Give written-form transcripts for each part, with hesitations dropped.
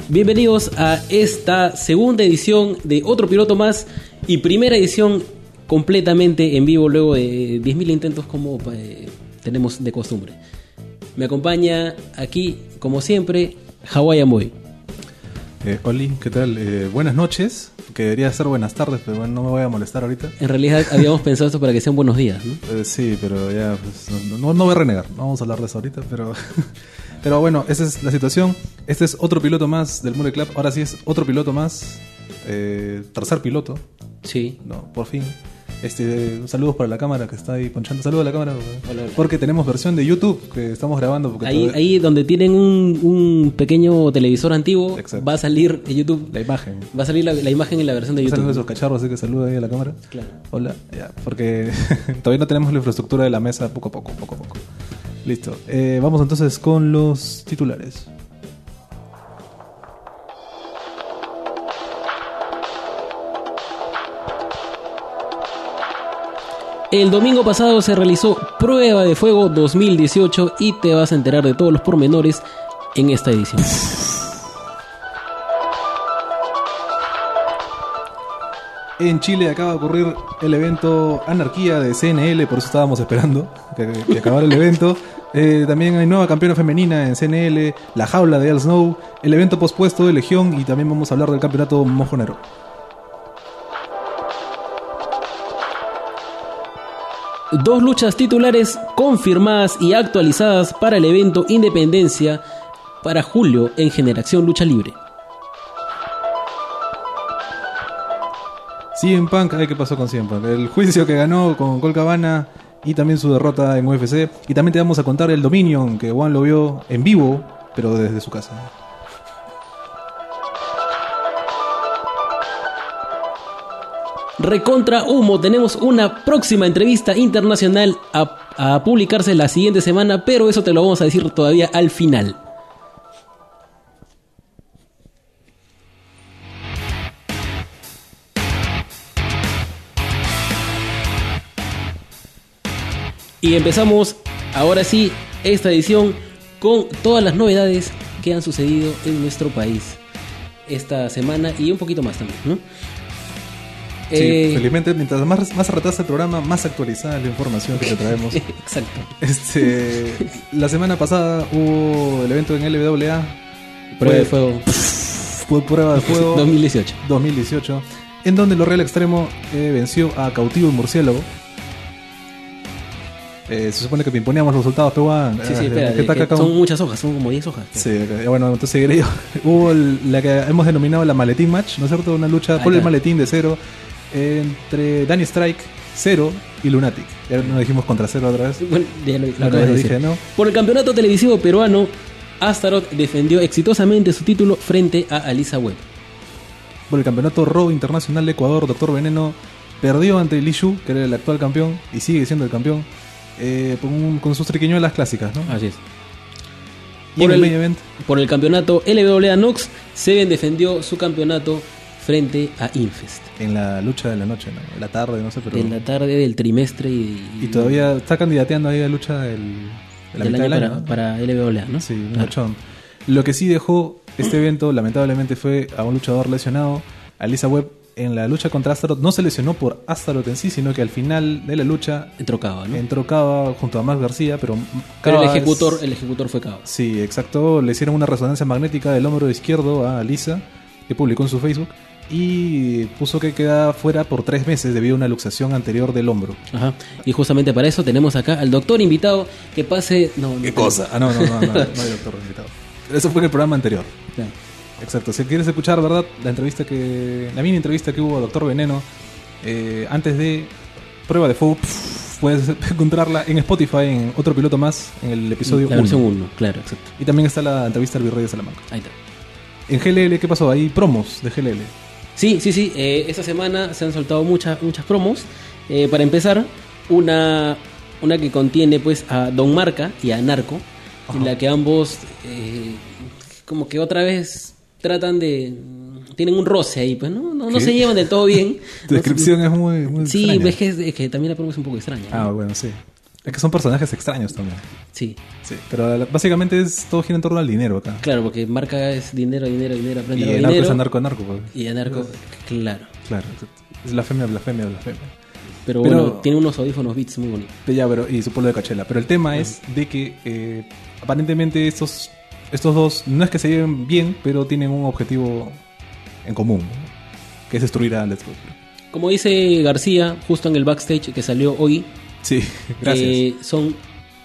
Bienvenidos a esta segunda edición de Otro Piloto Más y primera edición completamente en vivo luego de 10.000 intentos como tenemos de costumbre. Me acompaña aquí, como siempre, Hawaiian Boy. Oli, ¿qué tal? Buenas noches, que debería ser buenas tardes, pero bueno, no me voy a molestar ahorita. En realidad habíamos pensado esto para que sean buenos días, ¿no? Sí, pero ya, pues, no voy a renegar, no vamos a hablar de eso ahorita, pero... Pero bueno, esa es la situación. Este es otro piloto más del Mule Club. Ahora sí es otro piloto más. Tercer piloto. Sí. No, por fin. Saludos para la cámara que está ahí ponchando. Saludos a la cámara. Hola. Porque tenemos versión de YouTube que estamos grabando. Porque ahí donde tienen un pequeño televisor antiguo. Exacto. Va a salir en YouTube. La imagen. Va a salir la imagen en la versión de YouTube. Salen esos cacharros, así que saluda ahí a la cámara. Claro. Hola. Ya, porque todavía no tenemos la infraestructura de la mesa. Poco a poco. Listo. Vamos entonces con los titulares. El domingo pasado se realizó Prueba de Fuego 2018 y te vas a enterar de todos los pormenores en esta edición. En Chile acaba de ocurrir el evento Anarquía de CNL, por eso estábamos esperando que acabara el evento. También hay nueva campeona femenina en CNL, la jaula de Al Snow, el evento pospuesto de Legión y también vamos a hablar del campeonato mojonero. Dos luchas titulares confirmadas y actualizadas para el evento Independencia para julio en Generación Lucha Libre. CM Punk, ¿qué pasó con CM Punk? El juicio que ganó con Colt Cabana y también su derrota en UFC. Y también te vamos a contar el Dominion, que Juan lo vio en vivo, pero desde su casa. Recontra humo, tenemos una próxima entrevista internacional a publicarse la siguiente semana, pero eso te lo vamos a decir todavía al final. Y empezamos, ahora sí, esta edición con todas las novedades que han sucedido en nuestro país esta semana y un poquito más también, ¿no? Sí, felizmente, mientras más retrasa el programa, más actualizada la información que te traemos. Exacto. La semana pasada hubo el evento en LWA. Prueba de Fuego. Fue Prueba de Fuego 2018, en donde Lo Real Extremo venció a Cautivo y Murciélago. Se supone que te imponíamos los resultados, pero sí, espera, son muchas hojas, son como 10 hojas. Sí, bueno, entonces seguiré yo. Hubo la que hemos denominado la Maletín Match, ¿no es cierto? Una lucha por el maletín de cero entre Danny Strike, Cero y Lunatic. Ya nos dijimos contra Cero otra vez. Bueno, ya lo dije, ¿no? Por el campeonato televisivo peruano, Astaroth defendió exitosamente su título frente a Alisa Webb. Por el campeonato Raw Internacional de Ecuador, Dr. Veneno perdió ante Li Shu, que era el actual campeón y sigue siendo el campeón, con sus triquiñuelas clásicas, ¿no? Así es. Por el campeonato LWA Nox, Seven defendió su campeonato frente a Infest. En la lucha de la noche, ¿no? En la tarde, no sé, pero... En la tarde del trimestre y todavía está candidateando ahí a lucha de la mitad del año para LWA, ¿no? Sí, un luchón. Lo que sí dejó este evento, lamentablemente, fue a un luchador lesionado, Alisa Webb. En la lucha contra Astaroth no se lesionó por Astaroth en sí, sino que al final de la lucha entró Cava, ¿no? Entró Cava junto a Max García, pero el ejecutor fue Cava. Sí, exacto. Le hicieron una resonancia magnética del hombro izquierdo a Alisa, que publicó en su Facebook, y puso que queda fuera por 3 meses debido a una luxación anterior del hombro. Ajá. Y justamente para eso tenemos acá al doctor invitado que pase... ¿Qué cosa? No hay doctor invitado. Eso fue en el programa anterior. Claro. Exacto, si quieres escuchar, ¿verdad? La mini entrevista que hubo a Dr. Veneno antes de Prueba de Fuego, puedes encontrarla en Spotify, en Otro Piloto Más, en el episodio 1. La versión 1, claro, exacto. Y también está la entrevista al Virrey de Salamanca. Ahí está. En GLL, ¿qué pasó? Hay promos de GLL. Sí. Esta semana se han soltado muchas promos. Para empezar, una que contiene pues a Don Marca y a Narco, en la que ambos como que otra vez tienen un roce ahí, pues no se llevan del todo bien. Tu descripción es muy sí, extraña. Es que también la promo es un poco extraña, ¿no? Bueno, sí. Es que son personajes extraños también. Sí, Sí, pero básicamente todo gira en torno al dinero acá. claro, porque marca es dinero, dinero, dinero, Y aprende el dinero. narco es anarco, pues. Y anarco, claro. Claro, es blasfemia, blasfemia, blasfemia. Pero Pero- bueno, tiene unos audífonos Beats muy bonitos. Ya, pero, y su pueblo de Cachela. Pero el tema es de que aparentemente estos dos no es que se lleven bien, pero tienen un objetivo en común, ¿no? Que es destruir a Let's Go. Como dice García, justo en el backstage que salió hoy, Sí, gracias. son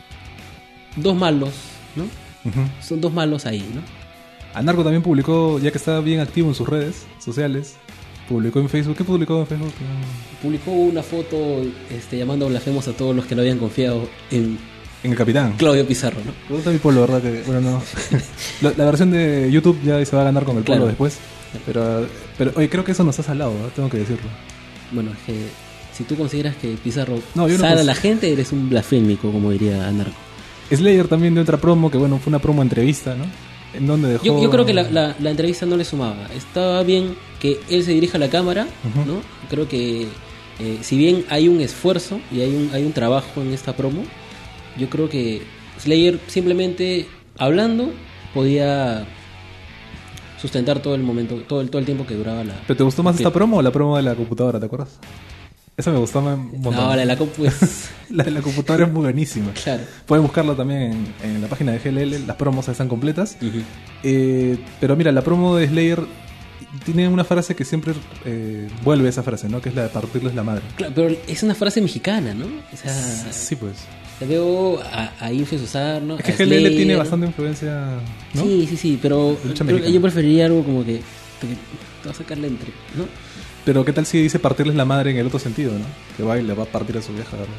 dos malos, ¿no? Ujú. Son dos malos ahí, ¿no? Anarco también publicó, ya que está bien activo en sus redes sociales, publicó en Facebook. ¿Qué publicó en Facebook? Publicó una foto llamando blasfemos a todos los que no habían confiado en En el Capitán. Claudio Pizarro, ¿no? Me gusta mi pueblo, ¿verdad? Que, bueno, no. La versión de YouTube ya se va a ganar con el pueblo Claro. después. Pero oye, creo que eso nos ha salado, ¿no? Tengo que decirlo. Bueno, es que si tú consideras que Pizarro No, yo no sale a cons- la gente, eres un blasfémico, como diría Anarco. Slayer también de otra promo, que bueno, fue una promo entrevista, ¿no? En donde dejó... Yo creo que la entrevista no le sumaba. Estaba bien que él se dirija a la cámara, Ujú. ¿no? Creo que si bien hay un esfuerzo y hay un trabajo en esta promo, yo creo que Slayer simplemente hablando podía sustentar todo el momento, todo el tiempo que duraba la... ¿Pero te gustó más Sí. esta promo o la promo de la computadora, te acuerdas? Esa me gustó un montón. No, la de la compu es... La de la computadora es muy buenísima. Claro. Pueden buscarla también en la página de GLL, las promos están completas. Ujú. Pero mira, la promo de Slayer tiene una frase que siempre vuelve esa frase, ¿no? Que es la de partirles la madre. Claro, pero es una frase mexicana, ¿no? O sea, Sí, pues. te veo a Infes usar, ¿no? Es que A GLL Slayer, tiene ¿no? bastante influencia, ¿no? Sí, pero Lucha creo que mexicana. yo preferiría algo como que te va a sacar la entre, ¿no? Pero ¿qué tal si dice partirles la madre en el otro sentido, ¿no? Que va y le va a partir a su vieja, ¿verdad?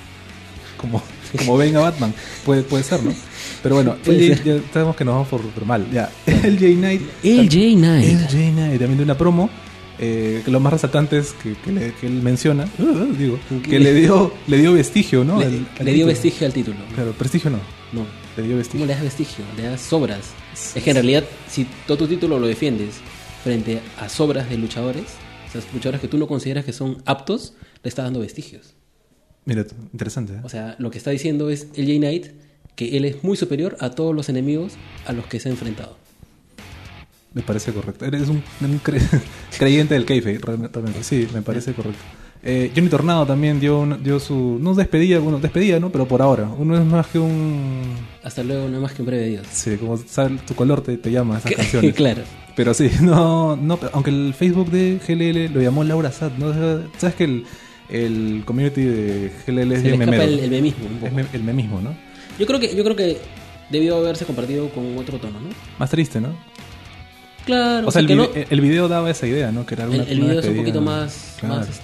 Como venga Batman. Puede ser, ¿no? Pero bueno, Puede LJ, ser. ya sabemos que nos vamos por mal. Ya, LJ Knight. El J-Knight. LJ Knight, también de una promo. Que lo más resaltante es que él menciona, que le dio vestigio, ¿no? Le, Al le dio título. vestigio al título. Claro, prestigio no, No. le dio ¿Cómo vestigio. le das vestigio? Le das sobras. Es que en realidad, si todo tu título lo defiendes frente a sobras de luchadores, o sea, luchadores que tú no consideras que son aptos, le estás dando vestigios. Mira, tú, interesante, ¿eh? O sea, lo que está diciendo es el J-Knight que él es muy superior a todos los enemigos a los que se ha enfrentado. Me parece correcto. Eres un creyente del kayfabe, realmente. Sí, me parece correcto. Johnny Tornado también dio su... No despedida, ¿no? Pero por ahora. Uno es más que un... Hasta luego, no más que un breve Dios. Sí, como sabe, tu color te llama a esas canciones. Claro. Pero sí, no, aunque el Facebook de GLL lo llamó Laura Sad, ¿no? Sabes que el community de GLL es Se le bien escapa memero. el memismo un Es poco. el memismo, ¿no? Yo creo que debió haberse compartido con otro tono, ¿no? Más triste, ¿no? Claro, O sea, que no, el video daba esa idea, ¿no? Que era una, el una video es un despedida. poquito más, Claro. más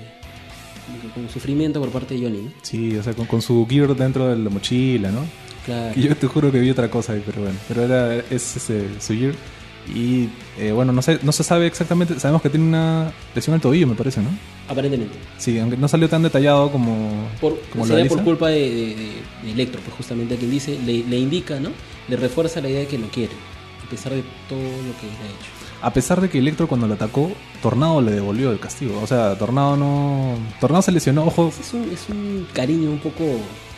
con sufrimiento por parte de Johnny, ¿no? Sí, o sea, con su gear dentro de la mochila, ¿no? Claro. Que yo te juro que vi otra cosa ahí, pero bueno. Pero es ese, su gear. Y bueno, no se sabe exactamente. Sabemos que tiene una lesión al tobillo, me parece, ¿no? Aparentemente. Sí, aunque no salió tan detallado como lo Sería realiza. por culpa de Electro, pues justamente quien dice, le indica, ¿no? Le refuerza la idea de que lo quiere, a pesar de todo lo que le ha hecho. A pesar de que Electro cuando lo atacó, Tornado le devolvió el castigo. O sea, Tornado se lesionó, ojo. Es un cariño un poco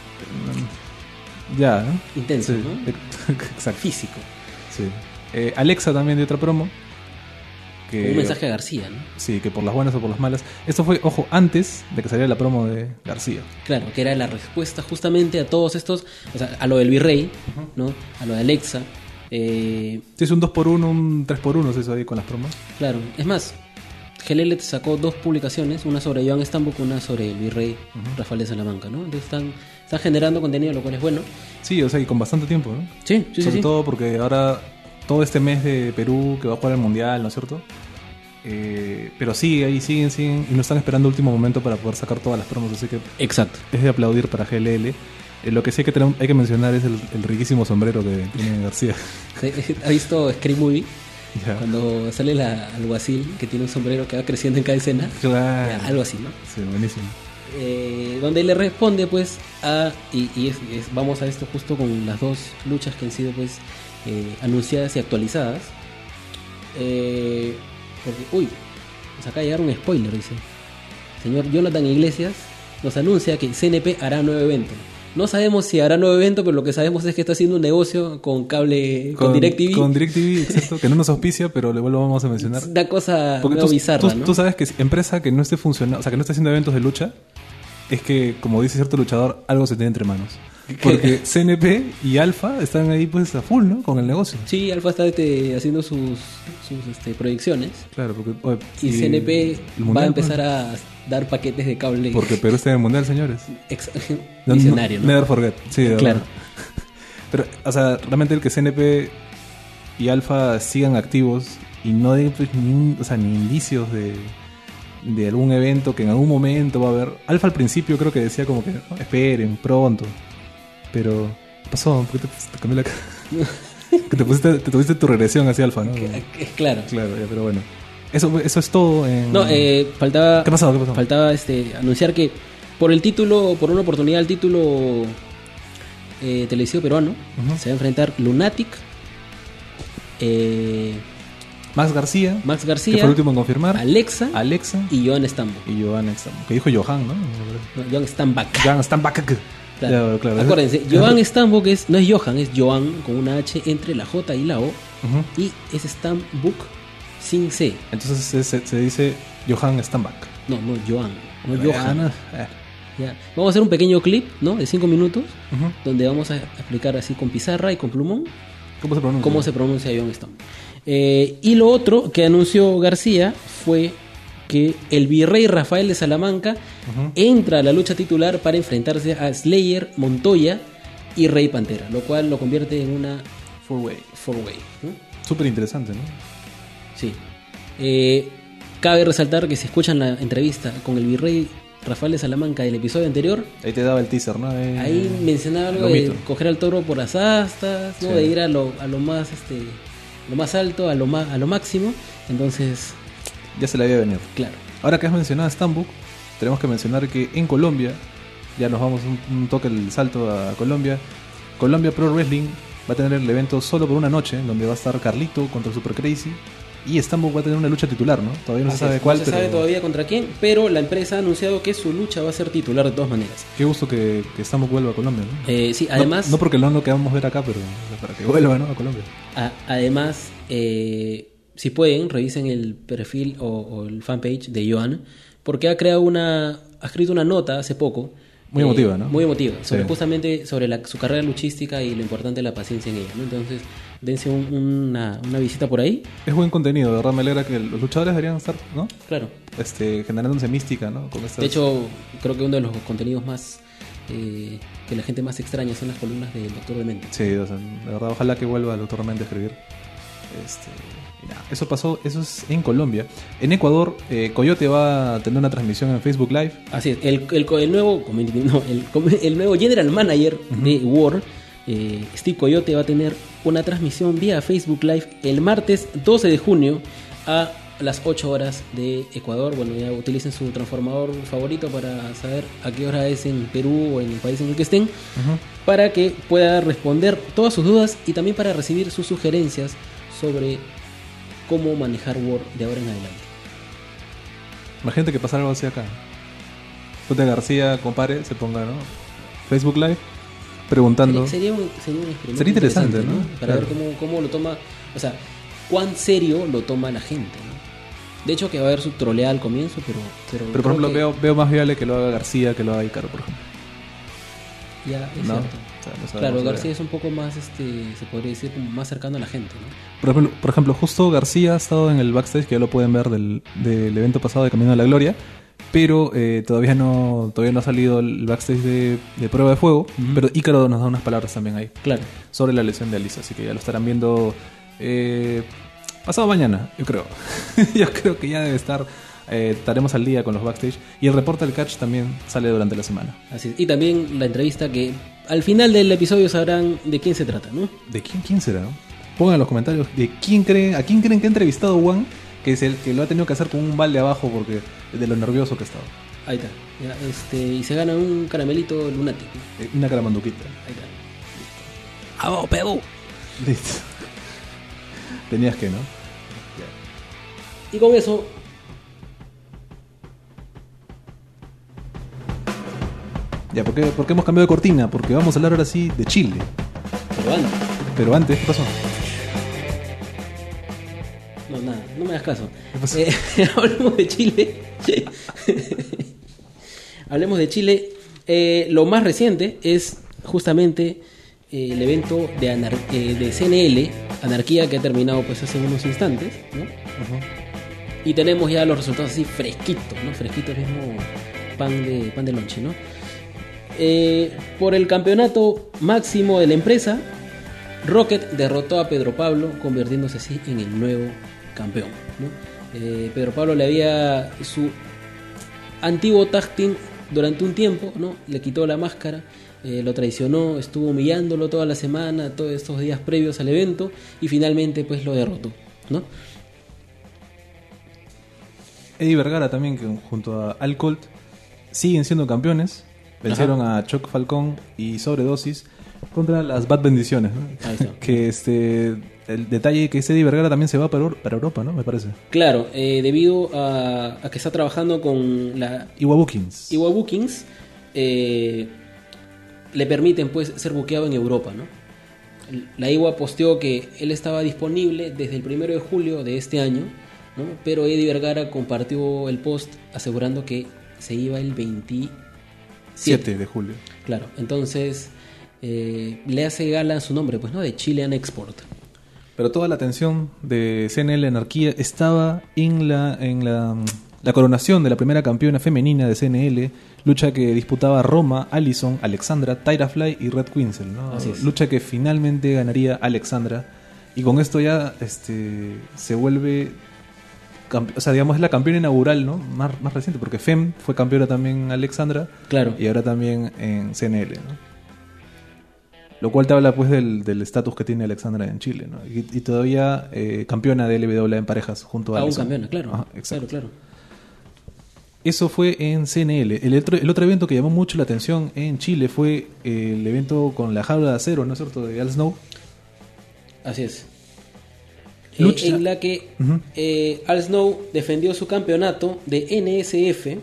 Ya, ¿no? intenso, Sí, ¿no? exacto. Físico. Sí. Alexa también de otra promo. Un mensaje a García, ¿no? Sí, que por las buenas o por las malas. Esto fue, ojo, antes de que saliera la promo de García. Claro, que era la respuesta justamente a todos estos, o sea, a lo del Virrey, ¿no? A lo de Alexa. Sí, es un 2x1, un 3x1 se hizo ahí con las promos. Claro, es más, GLL sacó dos publicaciones, una sobre Joan Stambuk, una sobre el Virrey Rafael de Salamanca, ¿no? Entonces están generando contenido, lo cual es bueno. Sí, o sea, y con bastante tiempo, ¿no? Sí, Sobre todo porque ahora, todo este mes de Perú que va a jugar el Mundial, ¿no es cierto? Pero sí, ahí siguen y no están esperando el último momento para poder sacar todas las promos, así que Exacto. es de aplaudir para GLL. Lo que sí hay que mencionar es el riquísimo sombrero que tiene García. ¿Ha visto Scream Movie? Ya. Cuando sale el alguacil que tiene un sombrero que va creciendo en cada escena. Claro. Ya, algo así, ¿no? Sí, buenísimo. Donde le responde pues vamos a esto justo con las dos luchas que han sido pues anunciadas y actualizadas, porque nos acaba de llegar un spoiler, dice señor Jonathan Iglesias, nos anuncia que CNP hará un nuevo evento, No sabemos si hará nuevo evento, pero lo que sabemos es que está haciendo un negocio con cable, con DirecTV. Con DirecTV, exacto, que no nos auspicia, pero luego lo vamos a mencionar. Una cosa Porque medio bizarra, ¿no? tú sabes que empresa que no esté funcionando, o sea, que no esté haciendo eventos de lucha, es que, como dice cierto luchador, algo se tiene entre manos. Porque CNP y Alpha están ahí pues a full, ¿no? Con el negocio. Sí, Alfa está haciendo sus proyecciones. Claro, porque... Y CNP mundial, va a empezar a dar paquetes de cable. Porque Perú está en el mundial, señores. Visionario, ¿no? Never forget. Sí, de claro. verdad. Pero, o sea, realmente el que CNP y Alpha sigan activos y no den pues, ni indicios de algún evento que en algún momento va a haber. Alpha al principio creo que decía como que "No, esperen, pronto". Pero ¿qué pasó? ¿Por qué te cambió la cara? Que te tuviste tu regresión hacia Alpha, ¿no? Claro. Claro, ya, pero bueno. Eso es todo en... No, faltaba... ¿Qué pasó? Faltaba anunciar que por el título, por una oportunidad, el título televisivo peruano, se va a enfrentar Lunatic, Max García, que fue el último en confirmar, Alexa y Johan Stambuk. Johan Stambuk, que dijo Johan, ¿no? Johan Stambuk. Johan Stambuk. Claro. Claro. Acuérdense, Johan Stambuk no es Johan, es Johan con una H entre la J y la O. Y es Stambuk sin C. Entonces se dice Johan Stambuk. No Johan. No Johan. Ya. Vamos a hacer un pequeño clip, ¿no? De 5 minutos, donde vamos a explicar así con pizarra y con plumón cómo se pronuncia Johan Stambuk. Y lo otro que anunció García fue que el virrey Rafael de Salamanca entra a la lucha titular para enfrentarse a Slayer, Montoya y Rey Pantera, lo cual lo convierte en una four-way, ¿no? Súper interesante, ¿no? Sí. Cabe resaltar que si escuchan la entrevista con el virrey Rafael de Salamanca del episodio anterior, ahí te daba el teaser, ¿no? Ahí mencionaba algo de coger al toro por las astas, ¿no? Sí. De ir a lo más lo más alto, a lo máximo. Entonces, ya se la había venido. Claro. Ahora que has mencionado a Stambuk, tenemos que mencionar que en Colombia, ya nos vamos un toque el salto a Colombia. Colombia Pro Wrestling va a tener el evento solo por una noche, donde va a estar Carlito contra Super Crazy. Y Stambuk va a tener una lucha titular, ¿no? Todavía no se sabe cuál. No se sabe todavía contra quién, pero la empresa ha anunciado que su lucha va a ser titular de todas maneras. Qué gusto que Stambuk vuelva a Colombia, ¿no? Sí, además... No porque no lo queramos ver acá, pero para que vuelva, ¿no? A Colombia. Además, si pueden, revisen el perfil o el fanpage de Johan, porque ha escrito una nota hace poco. Muy emotiva, ¿no? Muy emotiva, Sí. justamente sobre su carrera luchística y lo importante de la paciencia en ella, ¿no? Entonces, dense una visita por ahí. Es buen contenido, de verdad me alegra que los luchadores deberían estar, ¿no? Claro. Generándose mística, ¿no? Con estas... De hecho, creo que uno de los contenidos más que la gente más extraña son las columnas del Dr. Demente. Sí, o sea, de verdad, ojalá que vuelva el Dr. Demente a escribir. Y nada, eso es en Colombia. En Ecuador, Coyote va a tener una transmisión en Facebook Live. Así es, el nuevo general manager de War, Steve Coyote, va a tener una transmisión vía Facebook Live el martes 12 de junio a las 8 horas de Ecuador. Bueno, ya utilicen su transformador favorito para saber a qué hora es en Perú o en el país en el que estén, para que pueda responder todas sus dudas y también para recibir sus sugerencias sobre cómo manejar Word de ahora en adelante. Imagínate que pasa algo así acá. Ponte García, compare, se ponga, ¿no? Facebook Live, preguntando. Sería un experimento. Sería interesante, ¿no? Para Claro. ver cómo lo toma, o sea, cuán serio lo toma la gente, ¿no? De hecho, que va a haber su troleada al comienzo, pero Pero por ejemplo, veo más viable que lo haga García que lo haga Ícaro, por ejemplo. Ya, es ¿No? cierto. O sea, no sabemos Claro, todavía. García es un poco más, se podría decir, como más cercano a la gente, ¿no? Por ejemplo, justo García ha estado en el backstage, que ya lo pueden ver del evento pasado de Camino a la Gloria, pero todavía no ha salido el backstage de Prueba de Fuego, pero Ícaro nos da unas palabras también ahí Claro. sobre la lesión de Alisa, así que ya lo estarán viendo pasado mañana, yo creo. Yo creo que ya debe estar, estaremos al día con los backstage, y el reporte del catch también sale durante la semana. Así es. Y también la entrevista que al final del episodio sabrán de quién se trata, ¿no? ¿De quién será? ¿No? Pongan en los comentarios a quién creen que ha entrevistado Juan, que es el que lo ha tenido que hacer con un balde abajo porque de lo nervioso que ha estado. Ahí está. Ya, y se gana un caramelito lunático. Una caramanduquita. Ahí está. ¡Vamos, Perú! Listo. Tenías que, ¿no? Y con eso Ya, ¿por qué hemos cambiado de cortina? Porque vamos a hablar ahora sí de Chile. Pero antes, ¿qué pasó? No, nada, no me hagas caso. ¿Qué pasó? Hablemos de Chile. Hablemos de Chile. Lo más reciente es justamente el evento de CNL, Anarquía, que ha terminado pues hace unos instantes, ¿no? Ajá. Y tenemos ya los resultados así fresquitos, ¿no? Fresquitos, mismo pan de lonche, ¿no? Por el campeonato máximo de la empresa, Rocket derrotó a Pedro Pablo, convirtiéndose así en el nuevo campeón, ¿no? Pedro Pablo le había su antiguo tag team durante un tiempo, ¿no? Le quitó la máscara, lo traicionó, estuvo humillándolo toda la semana, todos estos días previos al evento, y finalmente pues lo derrotó, ¿no? Eddie Vergara también, que junto a Al Colt siguen siendo campeones. Vencieron a Choc Falcón y Sobredosis contra las Bad Bendiciones, ¿no? Ahí está. Que el detalle que Eddie Vergara también se va para Europa, ¿no? Me parece. Claro, debido a que está trabajando con la Iwa Bookings. Iwa Bookings, le permiten pues ser buqueado en Europa, ¿no? La Iwa posteó que él estaba disponible desde el 1 de julio de este año, ¿no? Pero Eddie Vergara compartió el post asegurando que se iba el 27 de julio. Claro, entonces le hace gala a su nombre, pues, ¿no? De Chilean Export. Pero toda la atención de CNL Anarquía estaba en la coronación de la primera campeona femenina de CNL, lucha que disputaba Roma, Allison, Alexandra, Tyra Fly y Red Quinzel, ¿no? Así es. Lucha que finalmente ganaría Alexandra, y con esto ya se vuelve, o sea, digamos, es la campeona inaugural, ¿no? Más reciente, porque FEM fue campeona también Alexandra, Claro. y ahora también en CNL, ¿no? Lo cual te habla pues del estatus que tiene Alexandra en Chile, ¿no? Y todavía campeona de LWA en parejas junto a Aún Allison. campeona, claro. Ajá, exacto. Claro. Eso fue en CNL. El otro evento que llamó mucho la atención en Chile fue el evento con la jaula de acero, ¿no es cierto?, de Al Snow. Así es. Lucha. En la que Ujú. Al Snow defendió su campeonato de NSF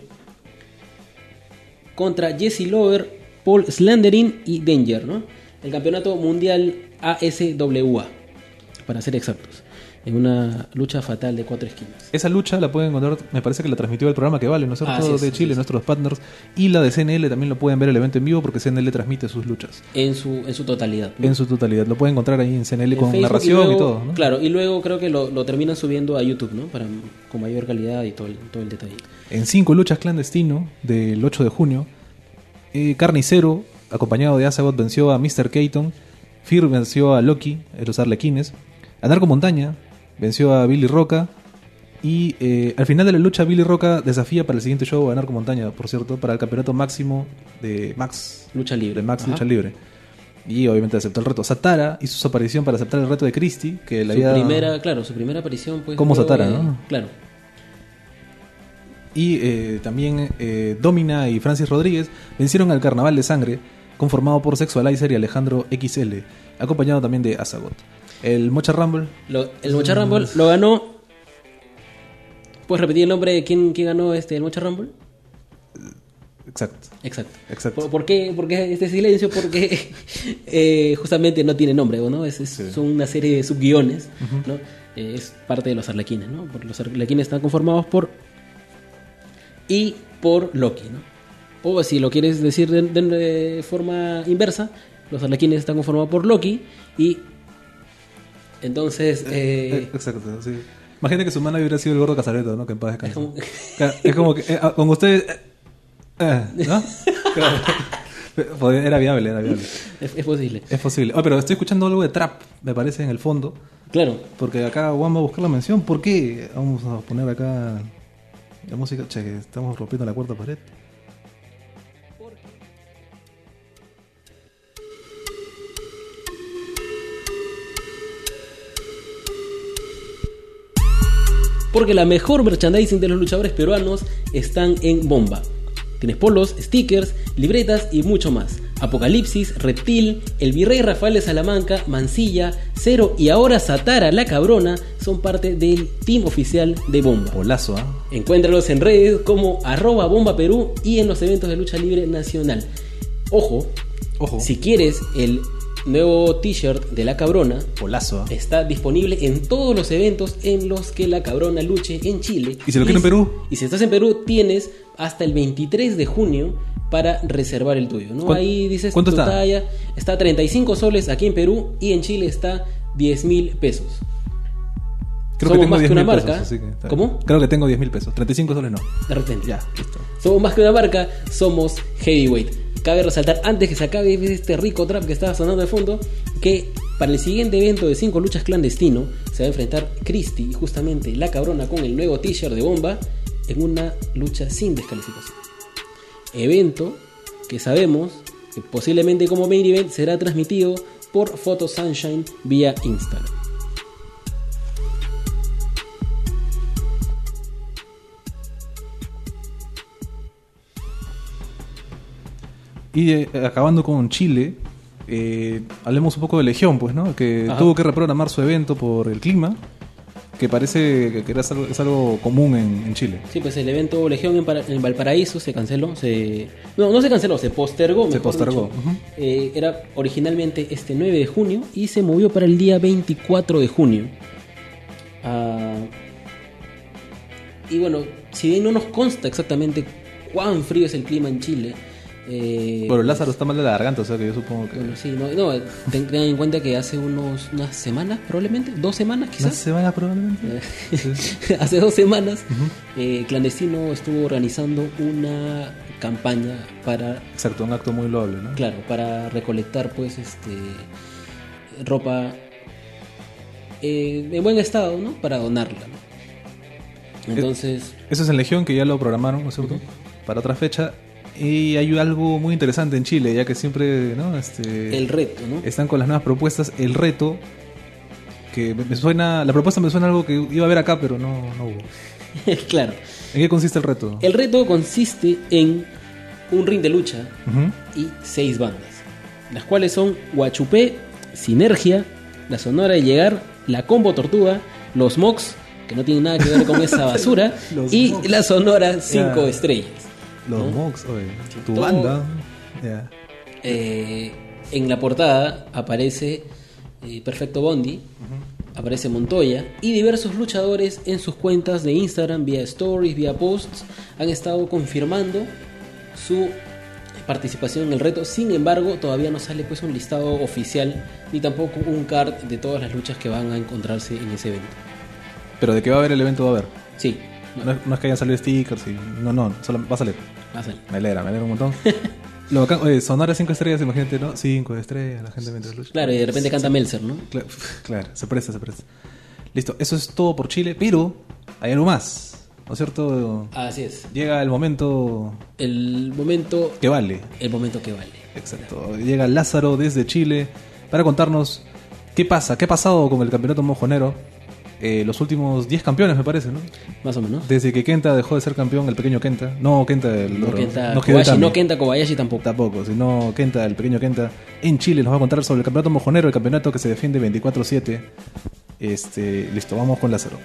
contra Jesse Lover, Paul Slanderin y Danger, ¿no? El campeonato mundial ASWA, para ser exactos, en una lucha fatal de 4 esquinas. Esa lucha la pueden encontrar, me parece que la transmitió el programa Que Vale, ¿no es cierto?, Así es, de así Chile, es. nuestros partners. Y la de CNL también lo pueden ver el evento en vivo, porque CNL transmite sus luchas En su totalidad, ¿no? en su totalidad. Lo pueden encontrar ahí en CNL En con Facebook, narración luego, y todo, ¿no? Claro, y luego creo que lo terminan subiendo a YouTube, ¿no? Con mayor calidad y todo el detalle. En 5 luchas clandestino del 8 de junio, Carnicero, acompañado de Azagot, venció a Mr. Keaton. Fear venció a Loki, los Arlequines. Anarco Montaña venció a Billy Roca. Y al final de la lucha, Billy Roca desafía para el siguiente show a Anarco Montaña, por cierto, para el campeonato máximo de Max. Lucha libre. De Max Ajá. Lucha Libre. Y obviamente aceptó el reto. Satara hizo su aparición para aceptar el reto de Christie, que le había... Su primera aparición, pues. Como luego Satara, de- ¿no? Claro. Y también Domina y Francis Rodríguez vencieron al Carnaval de Sangre, conformado por Sexualizer y Alejandro XL, acompañado también de Azagot. El Mocha Rumble, El Mocha Rumble lo ganó. ¿Puedes repetir el nombre de quién ganó el Mocha Rumble? exacto. Exacto. ¿Por qué este silencio? Porque justamente no tiene nombre, ¿no? Son una serie de subguiones, ¿no? Es parte de los Arlequines, ¿no? Porque los Arlequines están conformados por Loki, ¿no? O si lo quieres decir de forma inversa, los Arlequines están conformados por Loki y entonces Exacto, sí. Imagínate que su manager hubiera sido el Gordo Casareto, ¿no? Que en paz descanse. es como Es como que con ustedes... ¿no? Claro. Era viable. es posible. Es posible. Oh, pero estoy escuchando algo de trap, me parece, en el fondo. Claro. Porque acá vamos a buscar la mención. ¿Por qué? Vamos a poner acá la música. Che, que estamos rompiendo la cuarta pared. Porque la mejor merchandising de los luchadores peruanos están en Bomba. Tienes polos, stickers, libretas y mucho más. Apocalipsis, Reptil, el Virrey Rafael de Salamanca, Mansilla, Cero y ahora Satara la Cabrona son parte del team oficial de Bomba. Polazo, ¿ah? Encuéntralos en redes como @BombaPerú y en los eventos de lucha libre nacional. Ojo, si quieres el nuevo t-shirt de La Cabrona, Polazo. está disponible en todos los eventos en los que La Cabrona luche en Chile. ¿Y si lo quiero en Perú? Y si estás en Perú, tienes hasta el 23 de junio para reservar el tuyo, ¿no? Ahí dices ¿cuánto tu está? talla. Está 35 soles aquí en Perú y en Chile está 10.000 pesos. Creo Somos que tengo más que 10.000 una pesos, marca. así que está bien. ¿Cómo? Creo que tengo 10.000 pesos. 35 soles no. De repente. Ya, listo. Somos más que una marca, somos Heavyweight. Cabe resaltar, antes que se acabe este rico trap que estaba sonando de fondo, que para el siguiente evento de 5 luchas clandestino se va a enfrentar Christy, justamente La Cabrona, con el nuevo t-shirt de Bomba, en una lucha sin descalificación. Evento que sabemos que posiblemente como main event será transmitido por Photo Sunshine vía Instagram. Y acabando con Chile, hablemos un poco de Legión, pues, ¿no? Que Ajá. tuvo que reprogramar su evento por el clima, que parece que es algo común en Chile. Sí, pues el evento Legión en Valparaíso se canceló. No se canceló, se postergó. Se mejor postergó, dicho. ujú. Era originalmente este 9 de junio y se movió para el día 24 de junio. Y bueno, si bien no nos consta exactamente cuán frío es el clima en Chile. Bueno, Lázaro está mal de la garganta, o sea que yo supongo que... Bueno, sí, tengan en cuenta que hace unas semanas, probablemente, 2 semanas ¿Una quizás. semana probablemente? Sí. Hace 2 semanas, Clandestino estuvo organizando una campaña para, Exacto, un acto muy loable, ¿no? claro, para recolectar pues ropa en buen estado, ¿no? Para donarla, ¿no? Entonces, Eso es en Legión, que ya lo programaron, ¿no es cierto? Para otra fecha. Y hay algo muy interesante en Chile, ya que siempre, ¿no? el reto, ¿no? Están con las nuevas propuestas. El reto, que me suena... La propuesta me suena algo que iba a haber acá, pero no hubo. Claro. ¿En qué consiste el reto? El reto consiste en un ring de lucha Ujú. y 6 bandas, las cuales son Guachupé, Sinergia, La Sonora de Llegar, La Combo Tortuga, Los Mox, que no tienen nada que ver con esa basura, Los y Mox. La Sonora 5 Ya. estrellas. Los ¿no? Mox, oye, tu todo- banda. Ya. En la portada aparece Perfecto Bondi, aparece Montoya y diversos luchadores en sus cuentas de Instagram, vía stories, vía posts, han estado confirmando su participación en el reto. Sin embargo, todavía no sale pues un listado oficial ni tampoco un card de todas las luchas que van a encontrarse en ese evento. Pero de qué va a haber el evento va a haber. Sí, No es que hayan salido stickers y... No, solo va a salir. va a salir. Me alegra un montón. Lo bacán, oye, Sonora 5 estrellas, imagínate, ¿no? 5 estrellas, la gente mientras lucha. Claro, y de repente canta Meltzer, ¿no? Claro, se presta. Listo, eso es todo por Chile, pero hay algo más, ¿no es cierto? Así es. Llega el momento El momento que vale. que vale. Exacto. Llega Lázaro desde Chile para contarnos qué pasa, qué ha pasado con el campeonato mojonero. Los últimos 10 campeones, me parece, ¿no? Más o menos. Desde que Kenta dejó de ser campeón, el pequeño Kenta. No Kenta el No otro, Kenta no Kobayashi, Hidetami. no Kenta Kobayashi tampoco. Tampoco, sino Kenta, el pequeño Kenta, en Chile nos va a contar sobre el campeonato mojonero, el campeonato que se defiende 24/7. Listo, vamos con Lázaro.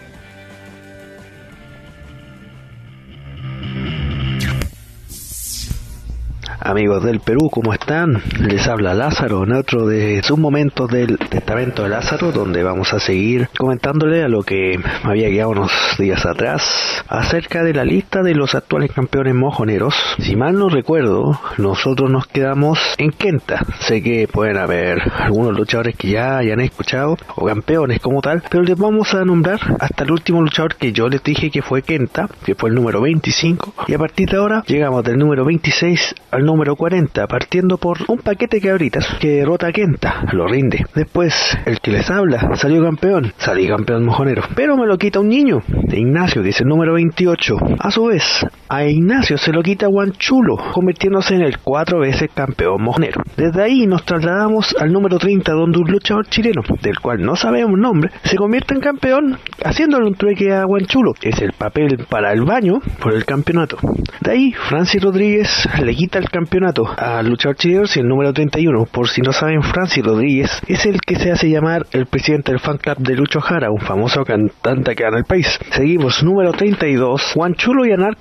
Amigos del Perú, ¿cómo están? Les habla Lázaro en otro de sus momentos del testamento de Lázaro, donde vamos a seguir comentándole a lo que me había guiado unos días atrás acerca de la lista de los actuales campeones mojoneros. Si mal no recuerdo, nosotros nos quedamos en Kenta. Sé que pueden haber algunos luchadores que ya hayan escuchado, o campeones como tal, pero les vamos a nombrar hasta el último luchador que yo les dije que fue Kenta, que fue el número 25, y a partir de ahora llegamos del número 26 al número 40, partiendo por un paquete de cabritas que derrota a Kenta, lo rinde. Después, el que les habla salió campeón, salí campeón mojonero, pero me lo quita un niño, de Ignacio, que es el número 28. A su vez, a Ignacio se lo quita Guanchulo, convirtiéndose en el 4 veces campeón mojonero. Desde ahí nos trasladamos al número 30, donde un luchador chileno, del cual no sabemos nombre, se convierte en campeón, haciéndole un trueque a Guanchulo. Es el papel para el baño por el campeonato. De ahí, Francis Rodríguez le quita el campeonato al luchador chileno, y el número 31. Por si no saben, Francis Rodríguez es el que se hace llamar el presidente del fan club de Lucho Jara, un famoso cantante acá en el país. Seguimos, número 32, Guanchulo y Anarco Montaña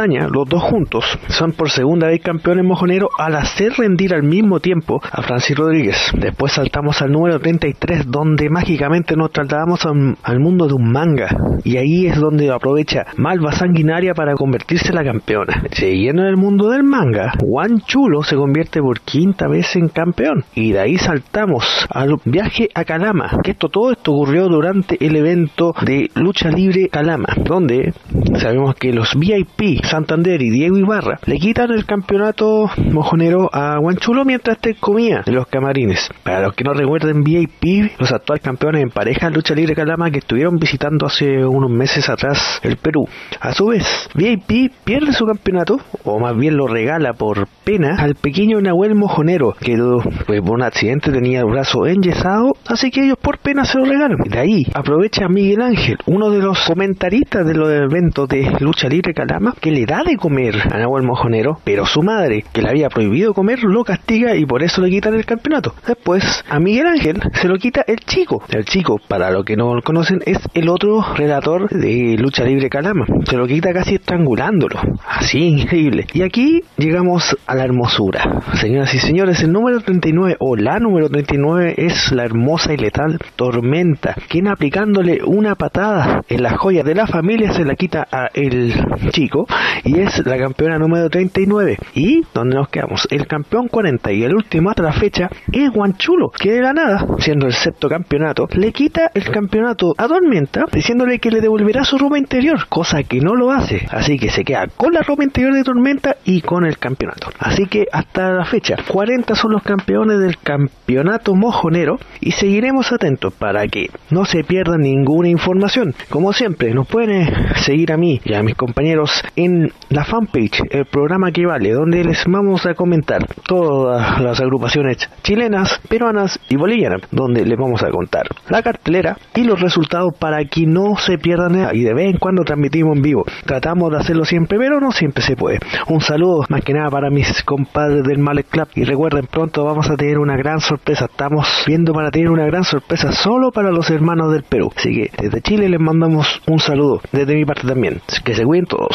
España, los dos juntos, son por segunda vez campeones mojoneros al hacer rendir al mismo tiempo a Francis Rodríguez. Después saltamos al número 33, donde mágicamente nos trasladamos al mundo de un manga, y ahí es donde aprovecha Malva Sanguinaria para convertirse en la campeona. Siguiendo en el mundo del manga, Guanchulo se convierte por quinta vez en campeón, y de ahí saltamos al viaje a Calama, que todo esto ocurrió durante el evento de lucha libre Calama, donde sabemos que los VIP Santander y Diego Ibarra le quitan el campeonato mojonero a Guanchulo mientras este comía en los camarines. Para los que no recuerden, VIP, los actuales campeones en pareja lucha libre Calama, que estuvieron visitando hace unos meses atrás el Perú. A su vez, VIP pierde su campeonato, o más bien lo regala por pena al pequeño Nahuel Mojonero, que pues, por un accidente tenía el brazo enyesado, así que ellos por pena se lo regalan. De ahí aprovecha Miguel Ángel, uno de los comentaristas de los eventos de lucha libre Calama, que le da de comer a Nahuel Mojonero, pero su madre, que le había prohibido comer, lo castiga y por eso le quitan el campeonato. Después a Miguel Ángel se lo quita el Chico. El Chico, para los que no lo conocen, es el otro relator de lucha libre Calama. Se lo quita casi estrangulándolo. Así, increíble. Y aquí llegamos a la hermosura. Señoras y señores, el número 39 o la número 39 es la hermosa y letal Tormenta, quien aplicándole una patada en la joya de la familia se la quita a el Chico y es la campeona número 39. Y donde nos quedamos, el campeón 40 y el último hasta la fecha es Guanchulo, que de la nada, siendo el sexto campeonato, le quita el campeonato a Tormenta diciéndole que le devolverá su ropa interior, cosa que no lo hace, así que se queda con la ropa interior de Tormenta y con el campeonato. Así que hasta la fecha 40 son los campeones del campeonato mojonero y seguiremos atentos para que no se pierda ninguna información. Como siempre, nos pueden seguir a mí y a mis compañeros en la fanpage, el programa que vale, donde les vamos a comentar todas las agrupaciones chilenas, peruanas y bolivianas, donde les vamos a contar la cartelera y los resultados para que no se pierdan nada, y de vez en cuando transmitimos en vivo. Tratamos de hacerlo siempre, pero no siempre se puede. Un saludo más que nada para mis compadres del Mallet Club, y recuerden, pronto vamos a tener una gran sorpresa. Estamos viendo para tener una gran sorpresa solo para los hermanos del Perú, así que desde Chile les mandamos un saludo, desde mi parte también. Que se cuiden todos.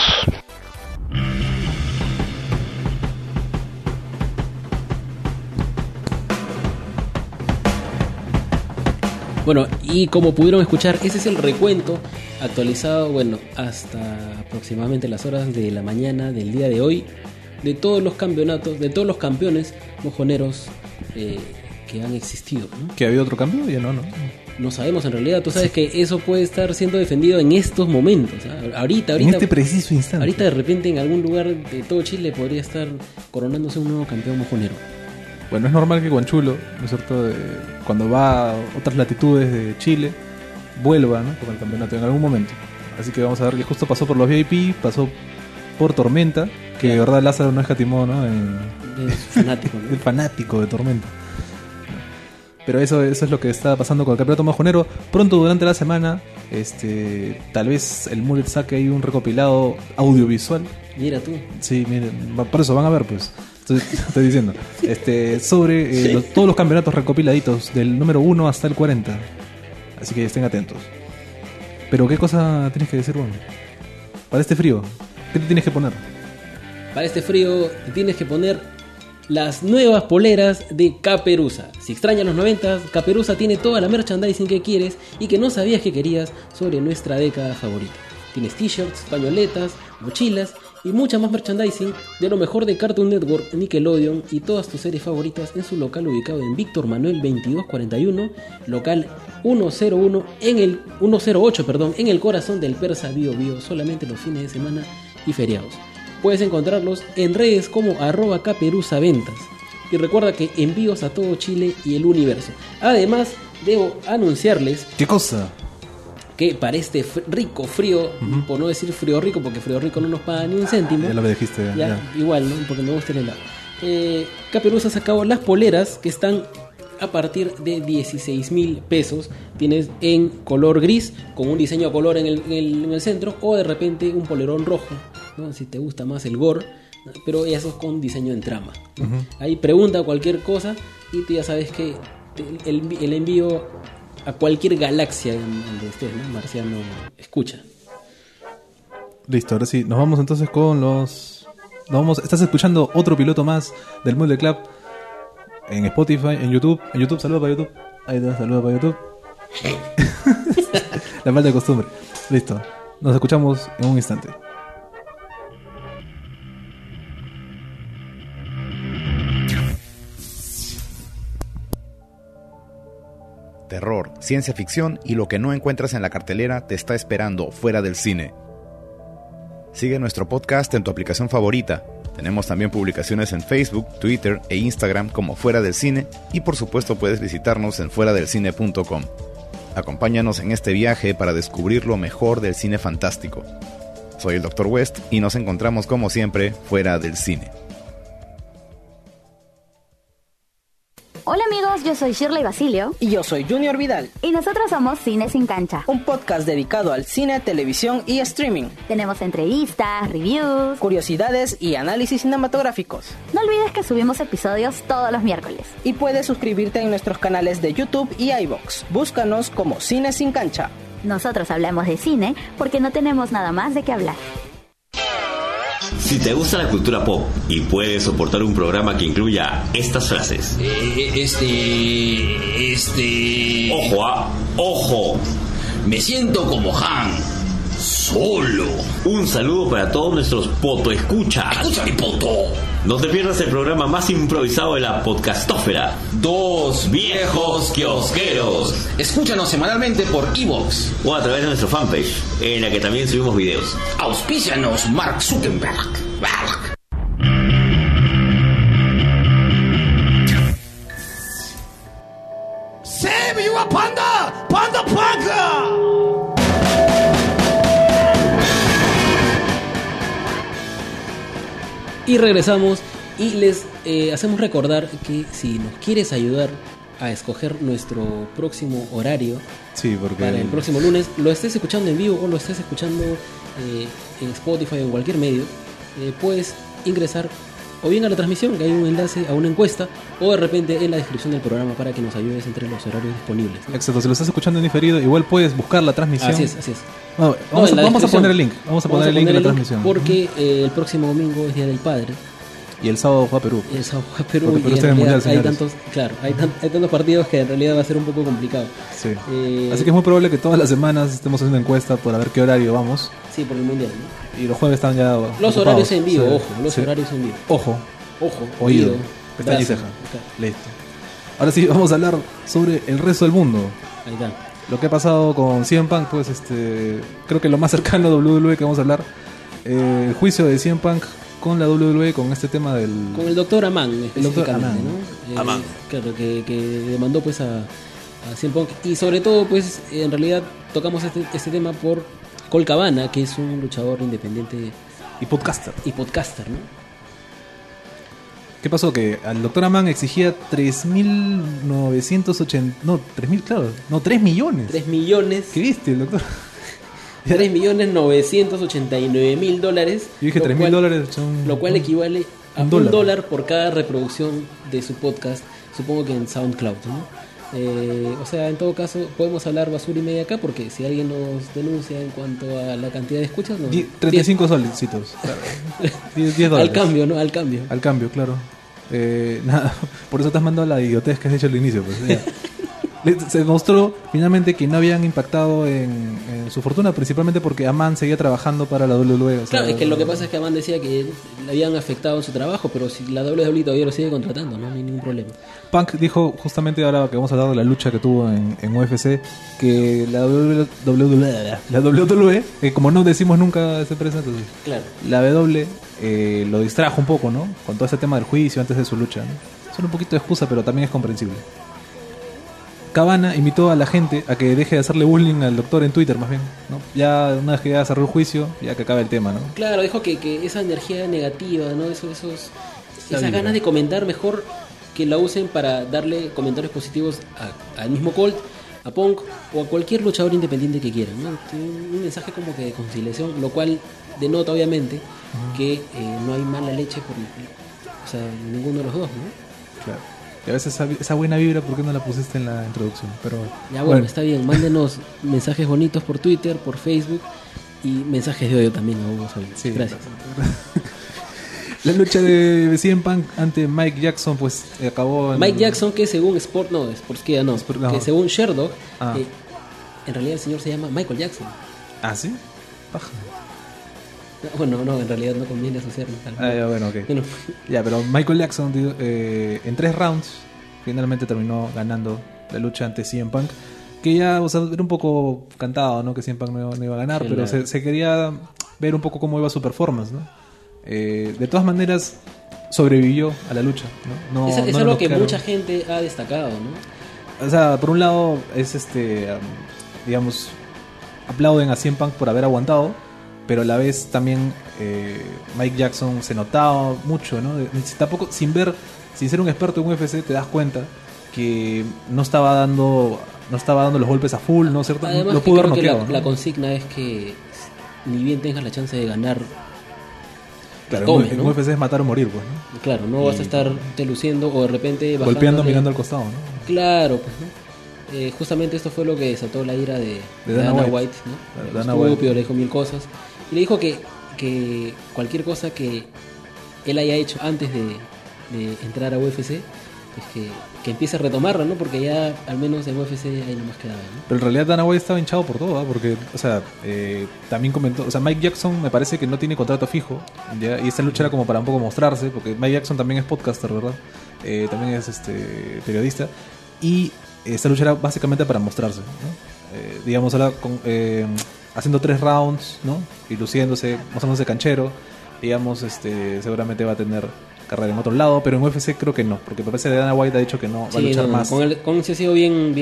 Bueno, y como pudieron escuchar, ese es el recuento actualizado, bueno, hasta aproximadamente las horas de la mañana del día de hoy, de todos los campeonatos, de todos los campeones mojoneros que han existido, ¿no? ¿Que ha habido otro cambio? Ya no. No sabemos en realidad, tú sabes que eso puede estar siendo defendido en estos momentos, ¿eh? Ahorita, en este preciso instante. Ahorita de repente en algún lugar de todo Chile podría estar coronándose un nuevo campeón mojonero. Bueno, es normal que Guanchulo, ¿no es cierto?, cuando va a otras latitudes de Chile, vuelva, ¿no?, por el campeonato en algún momento. Así que vamos a ver que justo pasó por los VIP, pasó por Tormenta, que de verdad Lázaro no escatimó, ¿no? Es fanático, ¿no? El fanático de Tormenta. Pero eso es lo que está pasando con el campeonato mojonero. Pronto durante la semana, tal vez el Mullet saque ahí un recopilado audiovisual. Mira tú. Sí, miren, por eso van a ver, pues. Estoy diciendo. Sobre todos los campeonatos recopiladitos, del número 1 hasta el 40. Así que estén atentos. Pero ¿qué cosa tienes que decir, bueno? Para este frío, ¿qué te tienes que poner? Para este frío te tienes que poner las nuevas poleras de Caperuza. Si extrañas los 90, Caperuza tiene toda la merchandising que quieres y que no sabías que querías sobre nuestra década favorita. Tienes t-shirts, pañoletas, mochilas y mucha más merchandising de lo mejor de Cartoon Network, Nickelodeon y todas tus series favoritas en su local ubicado en Víctor Manuel 2241, local 108, en el corazón del Persa Bio Bio, solamente los fines de semana y feriados. Puedes encontrarlos en redes como @caperuzaventas. Y recuerda que envíos a todo Chile y el universo. Además, debo anunciarles... ¿Qué cosa? Que para este rico frío, por no decir frío rico, porque frío rico no nos paga ni un céntimo. Ya lo dijiste. Ya. Igual, ¿no? Porque me gusta el helado. Caperuza ha sacado las poleras que están a partir de 16,000 pesos. Tienes en color gris, con un diseño a color en el centro, o de repente un polerón rojo, ¿no? Si te gusta más el gore, ¿no? Pero eso con diseño en trama, ¿no? Ahí pregunta cualquier cosa y tú ya sabes que el envío a cualquier galaxia donde estés, ¿no? Marciano escucha. Listo, ahora sí, nos vamos entonces con los... Estás escuchando otro piloto más del Mueble Club en Spotify, en YouTube. En YouTube, saluda para YouTube. Ahí está, saluda para YouTube. La falta de costumbre. Listo, nos escuchamos en un instante. Terror, ciencia ficción y lo que no encuentras en la cartelera te está esperando fuera del cine. Sigue nuestro podcast en tu aplicación favorita. Tenemos también publicaciones en Facebook, Twitter e Instagram como Fuera del Cine y por supuesto puedes visitarnos en fueradelcine.com. Acompáñanos en este viaje para descubrir lo mejor del cine fantástico. Soy el Dr. West y nos encontramos como siempre fuera del cine. Hola amigos, yo soy Shirley Basilio. Y yo soy Junior Vidal. Y nosotros somos Cine Sin Cancha. Un podcast dedicado al cine, televisión y streaming. Tenemos entrevistas, reviews, curiosidades y análisis cinematográficos. No olvides que subimos episodios todos los miércoles. Y puedes suscribirte en nuestros canales de YouTube y iVoox. Búscanos como Cine Sin Cancha. Nosotros hablamos de cine porque no tenemos nada más de qué hablar. Si te gusta la cultura pop y puedes soportar un programa que incluya estas frases. Ojo, ojo. Me siento como Han. Solo. Un saludo para todos nuestros potoescuchas. Escucha mi poto. No te pierdas el programa más improvisado de la podcastófera. Dos viejos kiosqueros. Escúchanos semanalmente por iVoox o a través de nuestra fanpage, en la que también subimos videos. Auspícianos Mark Zuckerberg. ¡Se viva Panda! ¡Panda Panda! Y regresamos y les hacemos recordar que si nos quieres ayudar a escoger nuestro próximo horario, sí, porque para el próximo lunes, lo estés escuchando en vivo o lo estés escuchando en Spotify o en cualquier medio, puedes ingresar o bien a la transmisión, que hay un enlace a una encuesta, o de repente en la descripción del programa para que nos ayudes entre los horarios disponibles, ¿no? Exacto, si lo estás escuchando en diferido, igual puedes buscar la transmisión. Así es. No, vamos a poner el link. Vamos a poner el link en la transmisión. Porque el próximo domingo es Día del Padre. Y el sábado juega Perú. Y el sábado juega Perú. Porque Perú está en el Mundial, hay tantos, claro, hay tantos partidos que en realidad va a ser un poco complicado. Sí. Así que es muy probable que todas las semanas estemos haciendo encuesta para ver qué horario vamos. Sí, por el Mundial, ¿no? Y los jueves están ya los ocupados. Horarios en vivo, Sí. ojo. Los Sí. horarios en vivo. Ojo. Oído. Pestaña y brazo. ceja. Listo. Ahora sí, vamos a hablar sobre el resto del mundo. Ahí está. Lo que ha pasado con CM Punk, pues creo que lo más cercano a WWE que vamos a hablar. El juicio de CM Punk con la WWE, con este tema del... Con el doctor Aman, específicamente, Aman. ¿no? Aman. Claro, que demandó pues a CM Punk. Y sobre todo, pues, en realidad tocamos este tema por Colt Cabana, que es un luchador independiente Y podcaster. ¿no? ¿Qué pasó? Que al doctor Aman exigía 3.980... No, 3.000, claro. No, 3 millones. 3 millones. ¿Qué viste, el doctor? 3.989.000 dólares. Yo dije lo 3.000 cual- dólares. Son Lo cual equivale a un $1 dólar. por cada reproducción de su podcast, supongo que en SoundCloud, ¿no? O sea, en todo caso, podemos hablar basura y media acá, porque si alguien nos denuncia en cuanto a la cantidad de escuchas, nos... 35 solicitos. 10 dólares. Al cambio, ¿no? Al cambio. Al cambio, claro. Nada, por eso te has mandado la idiotez que has hecho al inicio. Pues, ya. Se mostró finalmente que no habían impactado en su fortuna, principalmente porque Aman seguía trabajando para la WWE. O sea, Claro, es que lo que pasa es que Aman decía que le habían afectado en su trabajo, pero si la WWE todavía lo sigue contratando, no hay ningún problema. Punk dijo justamente ahora que vamos a hablar de la lucha que tuvo en UFC, que la WWE, como no decimos nunca esa empresa, entonces Claro. la WWE lo distrajo un poco, ¿no? Con todo ese tema del juicio antes de su lucha, ¿no? Son un poquito de excusa, pero también es comprensible. Cabana invitó a la gente a que deje de hacerle bullying al doctor en Twitter, más bien, ¿no? Ya una vez que ya cerró el juicio, ya que acabe el tema, ¿no? Claro, dijo que esa energía negativa, ¿no? Esas vibra. ganas de comentar, mejor que la usen para darle comentarios positivos al mismo Colt, a Punk o a cualquier luchador independiente que quieran, ¿no? Un mensaje como que de conciliación, lo cual denota obviamente que no hay mala leche por ninguno de los dos, ¿no? Claro. Y a veces esa buena vibra, ¿por qué no la pusiste en la introducción? Pero Ya bueno, está bien, mándenos mensajes bonitos por Twitter, por Facebook Y mensajes de odio también, ¿no? Vamos a ver. Sí, Gracias. La lucha de CM Punk ante Mike Jackson, pues acabó en... Mike Jackson, que según Sportskeeda no, no. que según Sherdog, Ah. en realidad el señor se llama Michael Jackson. ¿Ah, sí? Paja. Bueno, no, en realidad no conviene asociarlo. Ya, bueno, ok. Bueno, Ya, pero Michael Jackson en 3 rounds finalmente terminó ganando la lucha ante CM Punk, que ya, o sea, era un poco cantado, ¿no? Que CM Punk no iba a ganar, Sí, pero claro. se quería ver un poco cómo iba su performance, ¿no? De todas maneras sobrevivió a la lucha, ¿no? es No algo lo que noquearon. mucha gente ha destacado, ¿no? O sea, por un lado es digamos, aplauden a CM Punk por haber aguantado, pero a la vez también Mike Jackson se notaba mucho, ¿no? Tampoco, sin ser un experto en UFC, te das cuenta que no estaba dando los golpes a full, ¿no? ¿Cierto? Además, Lo que pudo haber creo que noqueado, ¿no? la consigna es que ni bien tengas la chance de ganar, Claro, tomes, en ¿no? UFC es matar o morir, pues, ¿no? Claro, no vas a estar te luciendo o de repente Golpeando, bajándole- mirando al costado, ¿no? Claro, pues, ¿no? Justamente esto fue lo que desató la ira de Dana Dana White. White, ¿no? Claro, Le Dana dijo estúpido, White. le dijo mil cosas. Y le dijo que cualquier cosa que él haya hecho antes de entrar a UFC, pues que empiece a retomarla, ¿no? Porque ya al menos en UFC ahí nomás quedaba, ¿no? Pero en realidad Dana White estaba hinchado por todo, ¿ah? Porque, o sea, también comentó, o sea, Mike Jackson me parece que no tiene contrato fijo, ¿ya? Y esta lucha era como para un poco mostrarse, porque Mike Jackson también es podcaster, ¿verdad? También es periodista, y esta lucha era básicamente para mostrarse, ¿no? Digamos, ahora haciendo 3 rounds, ¿no? Y luciéndose, mostrándose canchero, digamos, seguramente va a tener carrera en otro lado, pero en UFC creo que no, porque me parece que Dana White ha dicho que no va a luchar más. Con él se ha sido bien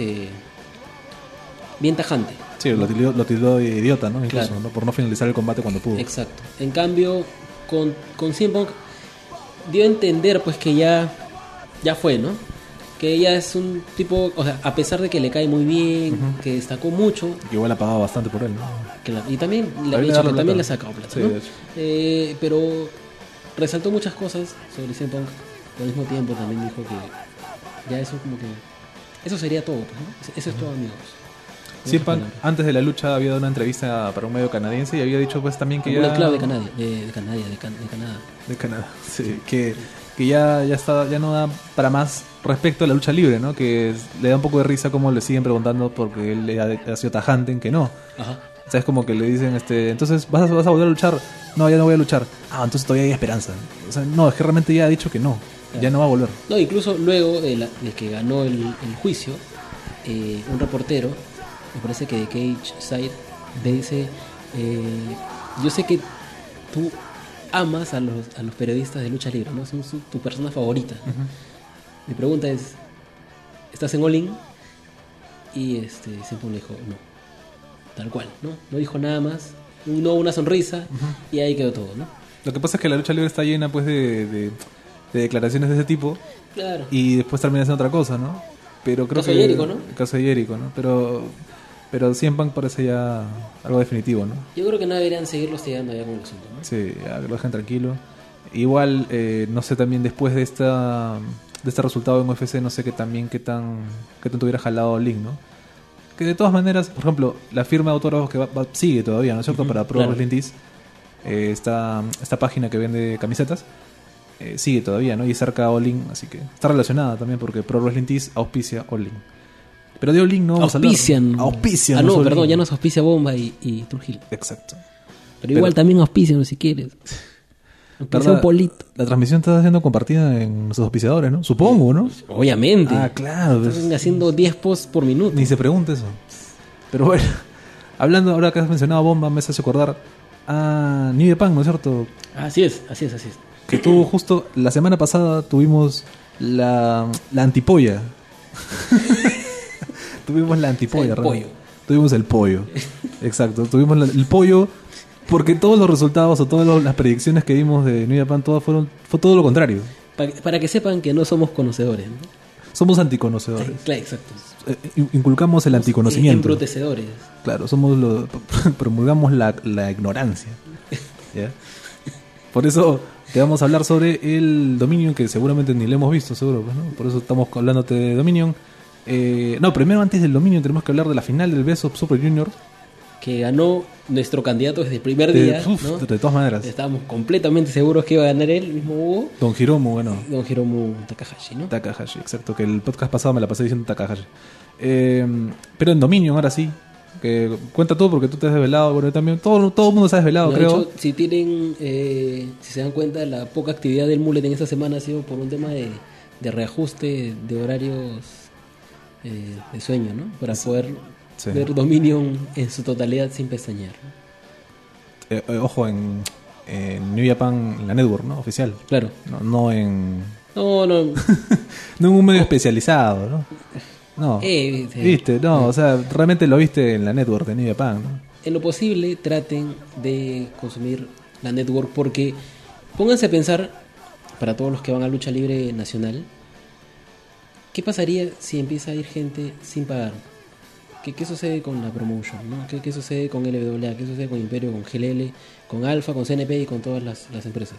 tajante. Sí, lo tildó de idiota, ¿no? Incluso, Claro. ¿no? Por no finalizar el combate cuando pudo. Exacto. En cambio, con CM Punk dio a entender pues que ya fue, ¿no? Que ella es un tipo, o sea, a pesar de que le cae muy bien, que destacó mucho, Que igual ha pagado bastante por él, ¿no? y también le También ha dicho darle que también plata. le ha sacado plata, Sí, ¿no? de hecho. Pero resaltó muchas cosas sobre CM Punk. Al mismo tiempo también dijo que ya eso como que eso sería todo, pues, ¿no? Eso es todo, amigos. CM Punk, antes de la lucha, había dado una entrevista para un medio canadiense y había dicho pues también que Una ya... clave de Canadá, De Canadá, sí. Que ya no da para más respecto a la lucha libre, ¿no? Que le da un poco de risa como le siguen preguntando porque él le ha sido tajante en que no. Ajá. O sea, es como que le dicen, entonces ¿vas a volver a luchar? No, ya no voy a luchar. Ah, entonces todavía hay esperanza. O sea, no, es que realmente ya ha dicho que no. Claro. Ya no va a volver. No, incluso luego de que ganó el juicio, un reportero, me parece que de Cage Side, le dice, yo sé que tú amas a los periodistas de lucha libre, ¿no? Son tu persona favorita. Mi pregunta es, ¿estás en All In? Y siempre le dijo, no. Tal cual, ¿no? No dijo nada más, una sonrisa, y ahí quedó todo, ¿no? Lo que pasa es que la lucha libre está llena pues de declaraciones de ese tipo Claro. y después termina siendo otra cosa, ¿no? Pero creo Caso que de Jericho, ¿no? el caso de Jericho, ¿no? Pero CM Punk parece ya algo definitivo, ¿no? Yo creo que no deberían seguirlo hostigando ya con el asunto, ¿no? Sí, ya que lo dejen tranquilo. Igual, no sé también después de este resultado en UFC, no sé qué tanto hubiera jalado Link, ¿no? Que de todas maneras, por ejemplo, la firma de autógrafos que sigue todavía, ¿no es cierto? Para Pro claro. Wrestling Tees, esta página que vende camisetas, sigue todavía, ¿no? Y es cerca a All In, así que está relacionada también porque Pro Wrestling Tees auspicia All In. Pero de All In no vamos a hablar. Auspician. Ah, no, All perdón, In. ya nos auspicia Bomba y Trujillo. Exacto. Pero igual también auspician si quieres. Auspicia un polito. La transmisión está siendo compartida en nuestros auspiciadores, ¿no? Supongo, ¿no? Obviamente. Ah, claro. Están haciendo 10 posts por minuto. Ni se pregunte eso. Pero bueno, hablando ahora que has mencionado Bomba, me hace acordar a New Japan, ¿no es cierto? Así es. Que tuvo justo la semana pasada tuvimos la antipolla. Tuvimos la antipolla, El realmente. pollo. Tuvimos el pollo. Exacto, tuvimos el pollo porque todos los resultados o todas las predicciones que vimos de New Japan fue todo lo contrario. Para que sepan que no somos conocedores, ¿no? Somos anticonocedores. Claro, exacto. Inculcamos el anticonocimiento. Embrutecedores. Claro, promulgamos la ignorancia. ¿Ya? Por eso te vamos a hablar sobre el Dominion, que seguramente ni lo hemos visto, seguro, pues, ¿no? Por eso estamos hablándote de Dominion. No, primero antes del Dominion tenemos que hablar de la final del Best of Super Junior. que ganó nuestro candidato desde el primer día, ¿no? De todas maneras. Estábamos completamente seguros que iba a ganar él, el mismo Hugo. Don Hiromu, bueno. Don Hiromu Takahashi, ¿no? Takahashi, exacto. Que el podcast pasado me la pasé diciendo Takahashi. Pero en Dominion, ahora sí. Que cuenta tú porque tú te has desvelado. Bueno, también todo el mundo se ha desvelado, No, creo. de hecho, si tienen, si se dan cuenta, la poca actividad del Mullet en esta semana ha sido por un tema de reajuste de horarios de sueño, ¿no? Para poder ver Dominion en su totalidad sin pestañear, ¿no? Ojo, en New Japan, en la network, ¿no? Oficial. Claro. No en... No. no en un medio especializado, ¿no? No. ¿Viste? No, o sea, realmente lo viste en la network de New Japan, ¿no? En lo posible traten de consumir la network porque pónganse a pensar, para todos los que van a lucha libre nacional, ¿qué pasaría si empieza a ir gente sin pagar? ¿Qué sucede con la promotion, ¿no? ¿Qué sucede con LWA? ¿Qué sucede con Imperio, con GLL, con Alfa, con CNP y con todas las empresas?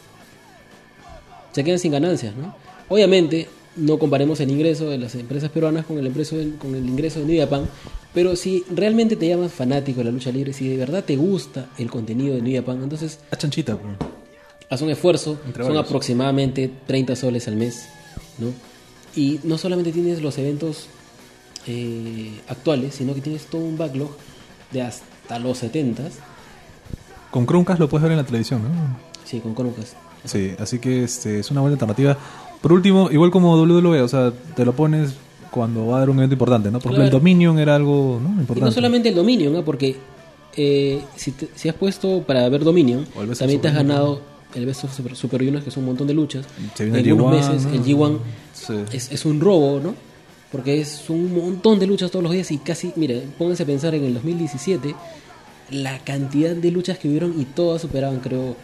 Se quedan sin ganancias, ¿no? Obviamente no comparemos el ingreso de las empresas peruanas con el ingreso de New Japan, pero si realmente te llamas fanático de la lucha libre, si de verdad te gusta el contenido de New Japan, entonces a chanchita, haz un esfuerzo. Son aproximadamente 30 soles al mes, ¿no? Y no solamente tienes los eventos actuales, sino que tienes todo un backlog de hasta los 70s. Con Chromecast lo puedes ver en la televisión, ¿no? Sí, con Chromecast. Sí, así que es una buena alternativa. Por último, igual como WWE, o sea, te lo pones cuando va a haber un evento importante, ¿no? Por ejemplo, el Dominion era algo, ¿no? Importante. Y no solamente el Dominion, ¿no? Porque si has puesto para ver Dominion, también te has ganado el Best of Super Juniors, que es un montón de luchas. En unos meses, ¿no? El G1 es un robo, ¿no? Porque es un montón de luchas todos los días y casi, mire, pónganse a pensar en el 2017, la cantidad de luchas que hubieron y todas superaban, creo,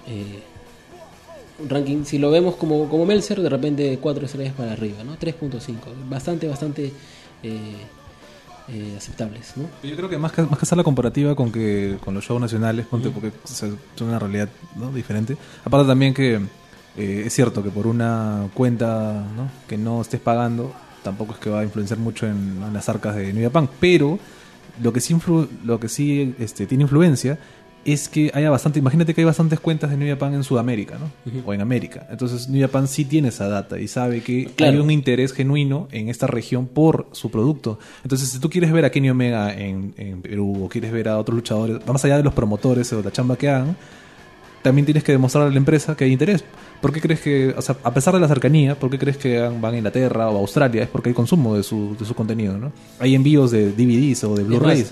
un ranking, si lo vemos como Meltzer, de repente 4 estrellas para arriba, ¿no? 3.5, bastante aceptables, ¿no? Yo creo que más que hacer la comparativa con los shows nacionales, ponte, porque son una realidad, ¿no? Diferente. Aparte también que es cierto que por una cuenta, ¿no? que no estés pagando, tampoco es que va a influenciar mucho en las arcas de New Japan, pero lo que sí tiene influencia es que haya imagínate que hay bastantes cuentas de New Japan en Sudamérica, ¿no? O en América. Entonces New Japan sí tiene esa data y sabe que hay un interés genuino en esta región por su producto. Entonces, si tú quieres ver a Kenny Omega en Perú o quieres ver a otros luchadores, más allá de los promotores o la chamba que hagan, también tienes que demostrar a la empresa que hay interés. ¿Por qué crees que, o sea, a pesar de la cercanía, por qué crees que van a Inglaterra o a Australia? Es porque hay consumo de su contenido, ¿no? Hay envíos de DVDs o de Blu-rays.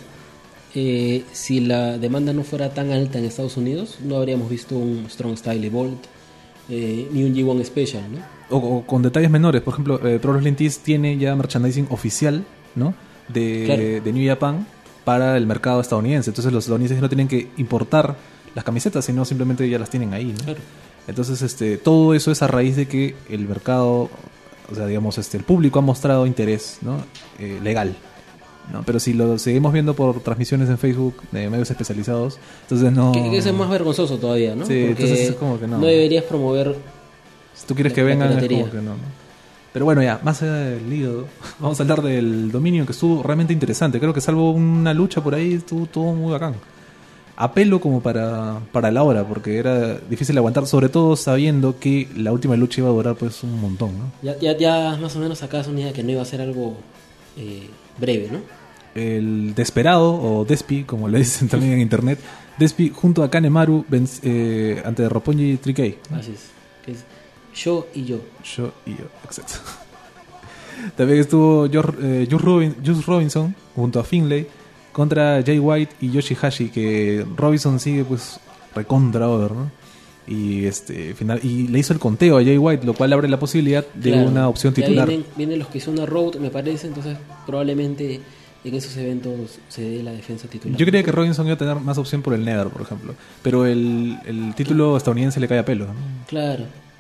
Si la demanda no fuera tan alta en Estados Unidos, no habríamos visto un Strong Style Evolved ni un G1 Special, ¿no? O con detalles menores. Por ejemplo, Pro Wrestling Tees tiene ya merchandising oficial, ¿no? de New Japan para el mercado estadounidense. Entonces los estadounidenses no tienen que importar las camisetas, sino simplemente ya las tienen ahí, ¿no? Claro. Entonces todo eso es a raíz de que el mercado, o sea, digamos, el público ha mostrado interés, ¿no? Legal, ¿no? Pero si lo seguimos viendo por transmisiones en Facebook de medios especializados, entonces no... Que eso es más vergonzoso todavía, ¿no? Sí, porque entonces es como que no. No deberías promover... Si tú quieres que vengan, es como que no. Pero bueno, ya, más allá del lío, vamos a hablar del Dominion, que estuvo realmente interesante. Creo que salvo una lucha por ahí, estuvo todo muy bacán. Apelo como para la hora, porque era difícil aguantar, sobre todo sabiendo que la última lucha iba a durar pues un montón, ¿no? Ya más o menos sacabas una idea que no iba a ser algo breve, ¿no? El Desperado, o Despi, como le dicen también en internet, Despi junto a Kanemaru ante Roppongi 3K, ¿no? Así es, que es yo y yo. Yo y yo, exacto. También estuvo Juice Robinson junto a Finlay contra Jay White y Yoshihashi, que Robinson sigue pues recontra over, ¿no? Y y le hizo el conteo a Jay White, lo cual abre la posibilidad de una opción titular. Vienen los que son una road, me parece, entonces probablemente en esos eventos se dé la defensa titular. Yo creía que Robinson iba a tener más opción por el Nether, por ejemplo, pero el título estadounidense le cae a pelo, ¿no? Claro.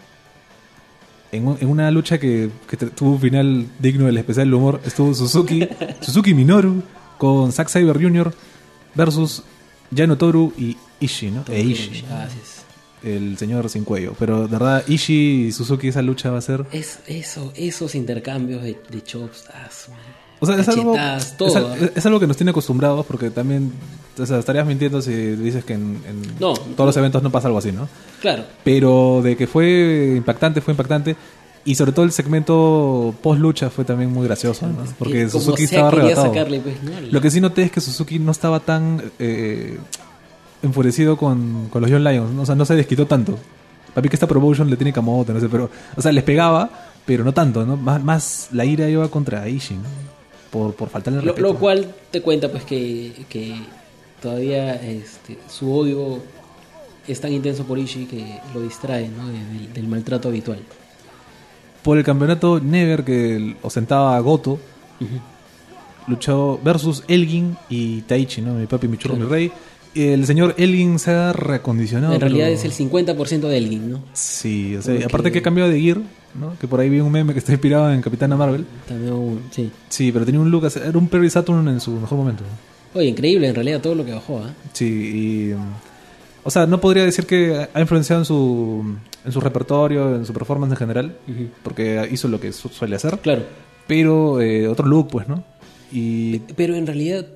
En una lucha que tuvo un final digno del especial del humor, estuvo Suzuki Minoru con Zack Sabre Jr. versus Yano Toru y Ishii, ¿no? Así es. el señor sin cuello. Pero de verdad, Ishii y Suzuki, esa lucha va a ser... Esos intercambios de chops, o sea, cachetadas, todo. Es algo que nos tiene acostumbrados, porque también, o sea, estarías mintiendo si dices que en todos los eventos no pasa algo así, ¿no? Claro. Pero de que fue impactante. Y sobre todo el segmento post lucha fue también muy gracioso, ¿no? Porque Suzuki estaba arrebatado. Pues, ¿no? Lo que sí noté es que Suzuki no estaba tan enfurecido con los Young Lions, ¿no? O sea, no se desquitó tanto. Para mí que esta promotion le tiene camote, no sé, pero... O sea, les pegaba, pero no tanto, ¿no? Más la ira iba contra Ishii, ¿no? Por faltarle el respeto. Lo cual te cuenta, pues, que todavía su odio es tan intenso por Ishii que lo distrae, ¿no? Del maltrato habitual. Por el campeonato Never, que ostentaba a Goto, luchó versus Elgin y Taichi, ¿no? Mi papi, mi churro, mi rey. El señor Elgin se ha recondicionado. En realidad es el 50% de Elgin, ¿no? Sí, o sea, aparte que cambió de gear, ¿no? Que por ahí vi un meme que está inspirado en Capitana Marvel. También, sí. Sí, pero tenía un look, era un Perry Saturn en su mejor momento. Oye, increíble en realidad todo lo que bajó, ¿eh? Sí, y... O sea, no podría decir que ha influenciado en su repertorio, en su performance en general, porque hizo lo que suele hacer. Claro. Pero otro look, pues, ¿no? Pero en realidad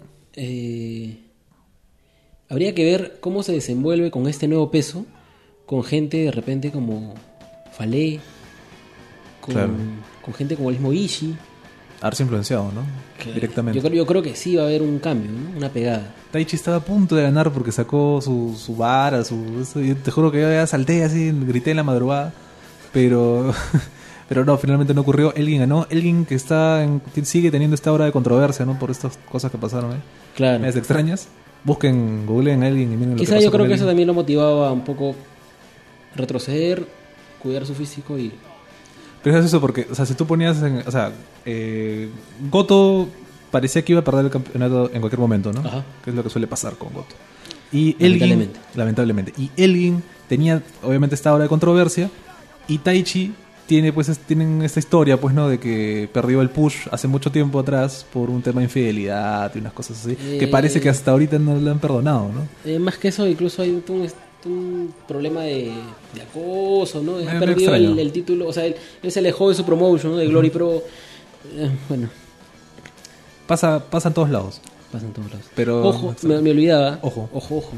habría que ver cómo se desenvuelve con este nuevo peso, con gente de repente como Fale, con gente como el mismo Ishii. Haberse influenciado, ¿no? Claro. Directamente. Yo creo que sí va a haber un cambio, ¿no? Una pegada. Taichi estaba a punto de ganar porque sacó su vara, yo te juro que yo ya salté así, grité en la madrugada, pero no, finalmente no ocurrió. Elgin ganó. Elgin que sigue teniendo esta hora de controversia, ¿no? Por estas cosas que pasaron, ¿eh? Claro. Medias extrañas. Googleen a Elgin y miren lo que Quizá pasó. yo creo con que Elgin. eso también lo motivaba un poco retroceder, cuidar su físico y... Pero es eso porque, o sea, si tú ponías Goto parecía que iba a perder el campeonato en cualquier momento, ¿no? Ajá. Que es lo que suele pasar con Goto. Y Elgin, lamentablemente. Y Elgin tenía, obviamente, esta hora de controversia. Y Taichi tienen esta historia, pues, ¿no? De que perdió el push hace mucho tiempo atrás por un tema de infidelidad y unas cosas así. Que parece que hasta ahorita no le han perdonado, ¿no? Más que eso, incluso hay un problema de acoso, ¿no? Ha Me perdido extraño. el título, o sea, él se alejó de su promotion, ¿no? De Glory Pro. Bueno, Pasa en todos lados. pasa en todos lados. Pero Ojo, me olvidaba. Ojo.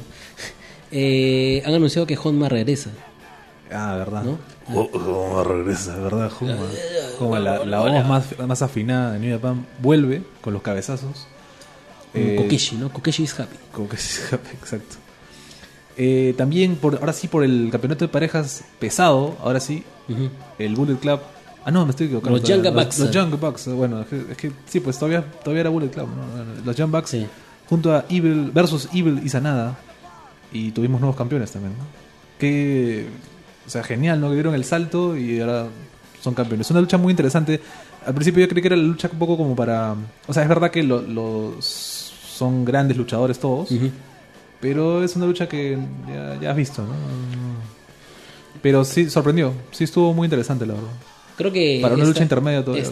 Han anunciado que Honma regresa, Ah, verdad. ¿no? Honma regresa, ¿verdad? Honma, la voz más afinada de New Japan, vuelve con los cabezazos. Kokeshi, ¿no? Kokeshi is happy. Exacto. También, ahora sí, por el campeonato de parejas pesado, ahora sí, el Bullet Club. Ah, no, me estoy equivocando. Los Young Bucks. Los Young Bucks, bueno, es que sí, pues todavía era Bullet Club, ¿no? Los Young Bucks, Sí. junto a Evil versus Evil y Sanada. Y tuvimos nuevos campeones también, ¿no? Que, o sea, genial, ¿no? Que dieron el salto y ahora son campeones. Es una lucha muy interesante. Al principio yo creí que era la lucha un poco como para... O sea, es verdad que son grandes luchadores todos, pero es una lucha que ya has visto, ¿no? Pero sí, sorprendió. Sí estuvo muy interesante, la verdad. Creo que Para una lucha intermedia todavía.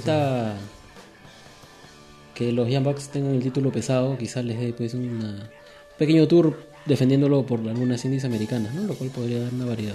Que los Young Bucks tengan el título pesado, quizás les dé pues un pequeño tour defendiéndolo por algunas indies americanas, ¿no? Lo cual podría dar una variedad.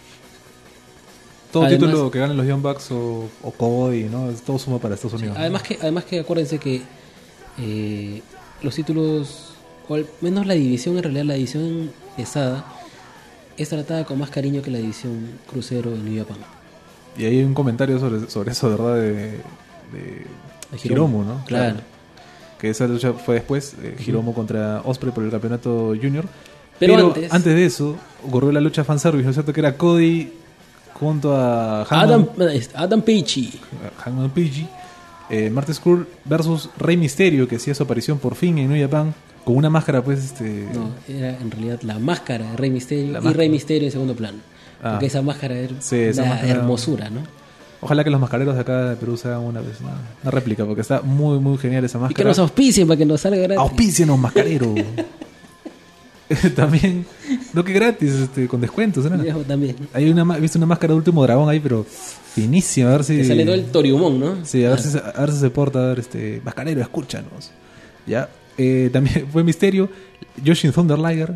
Todo Además, título que ganen los Young Bucks o Cody, ¿no? Todo suma para Estados Unidos. Además que acuérdense que los títulos, o al menos la división, en realidad la división pesada, es tratada con más cariño que la división crucero en New Japan. Y hay un comentario sobre eso, ¿verdad? De Hiromu, ¿no? Claro. Que esa lucha fue después, Hiromu contra Ospreay por el campeonato junior. Pero antes de eso, ocurrió la lucha fanservice, ¿no es cierto? Que era Cody junto a Adam Page. Hangman Page, Marty Scurll versus Rey Mysterio, que hacía su aparición por fin en New Japan con una máscara, pues. No, era en realidad la máscara de Rey Mysterio y Rey Mysterio en segundo plano. Porque esa máscara era una hermosura, ¿no? Ojalá que los mascareros de acá de Perú se hagan una vez una réplica, porque está muy, muy genial esa máscara. Y que nos auspicien para que nos salga gratis. Auspícienos, mascarero. También, no que gratis, con descuentos, ¿no? Yo también. Hay visto una máscara de Último Dragón ahí, pero finísima, a ver si... Te sale todo el Toriumon, ¿no? Sí, a ver si se porta, a ver, mascarero, escúchanos. Ya, también fue Misterio, Yoshin Thunder Liger,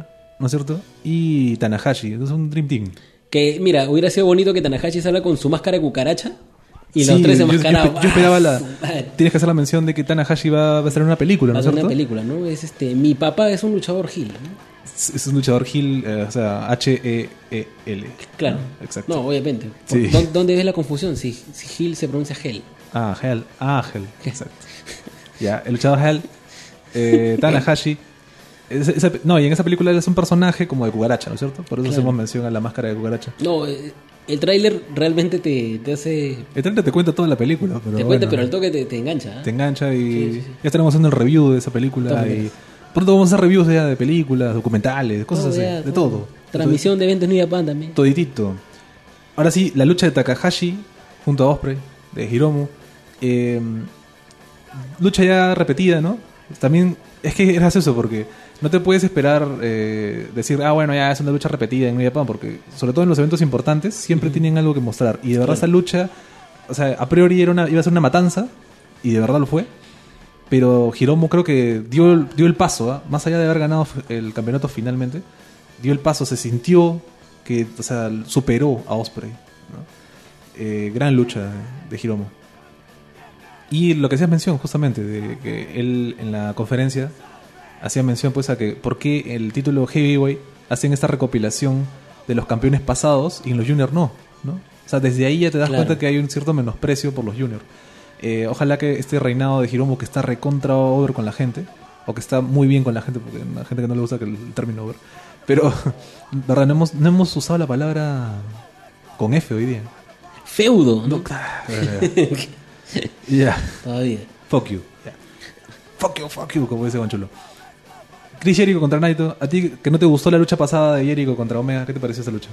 ¿no es cierto? Y Tanahashi, entonces un Dream Team. Que, mira, hubiera sido bonito que Tanahashi salga con su máscara de cucaracha y Sí, los tres yo enmascarados. esperaba Madre. Tienes que hacer la mención de que Tanahashi va a estar en una película, ¿no Va a es ser cierto? una película, ¿no? Es mi papá es un luchador heel, ¿no? Es un luchador heel, o sea, H-E-E-L. Claro. Exacto. No, obviamente. Sí. ¿Dónde ves la confusión? Si heel se pronuncia Hell. Ah, Hell. Exacto. Ya, el luchador Hell, Tanahashi. No, y en esa película él es un personaje como de cucaracha, ¿no es cierto? Por eso Claro. hacemos mención a la máscara de cucaracha. No, el tráiler realmente te hace... El trailer te cuenta toda la película, pero te cuenta, bueno, pero al toque te engancha. ¿eh? te engancha y Sí, sí. ya estaremos haciendo el review de esa película. Todas Y maneras. pronto vamos a hacer reviews ya de películas, documentales, cosas así, ya, de todo. Transmisión de eventos New Japan también. Toditito. Ahora sí, la lucha de Takahashi junto a Osprey, de Hiromu. Lucha ya repetida, ¿no? También es que es gracioso porque no te puedes esperar decir, bueno, ya es una lucha repetida en New Japan, porque sobre todo en los eventos importantes siempre tienen algo que mostrar. Y de verdad esa lucha, o sea, a priori iba a ser una matanza, y de verdad lo fue. Pero Hiromu creo que dio el paso, ¿ah? Más allá de haber ganado el campeonato finalmente, dio el paso, se sintió que, o sea, superó a Osprey, ¿no? Gran lucha de Hiromu. Y lo que hacías mención justamente, de que él en la conferencia hacía mención pues a que por qué el título Heavyweight hacen esta recopilación de los campeones pasados y en los juniors no. O sea, desde ahí ya te das Claro. cuenta que hay un cierto menosprecio por los juniors. Ojalá que este reinado de Hiromu, que está recontra over con la gente, o que está muy bien con la gente, porque hay gente que no le gusta el término over, pero verdad, no hemos usado la palabra con F hoy día. Feudo, ¿no? Ya. Todavía. Fuck you. Yeah. Fuck you, como dice Gonchulo. Chris Jericho contra Naito. A ti que no te gustó la lucha pasada de Jericho contra Omega, ¿qué te pareció esa lucha?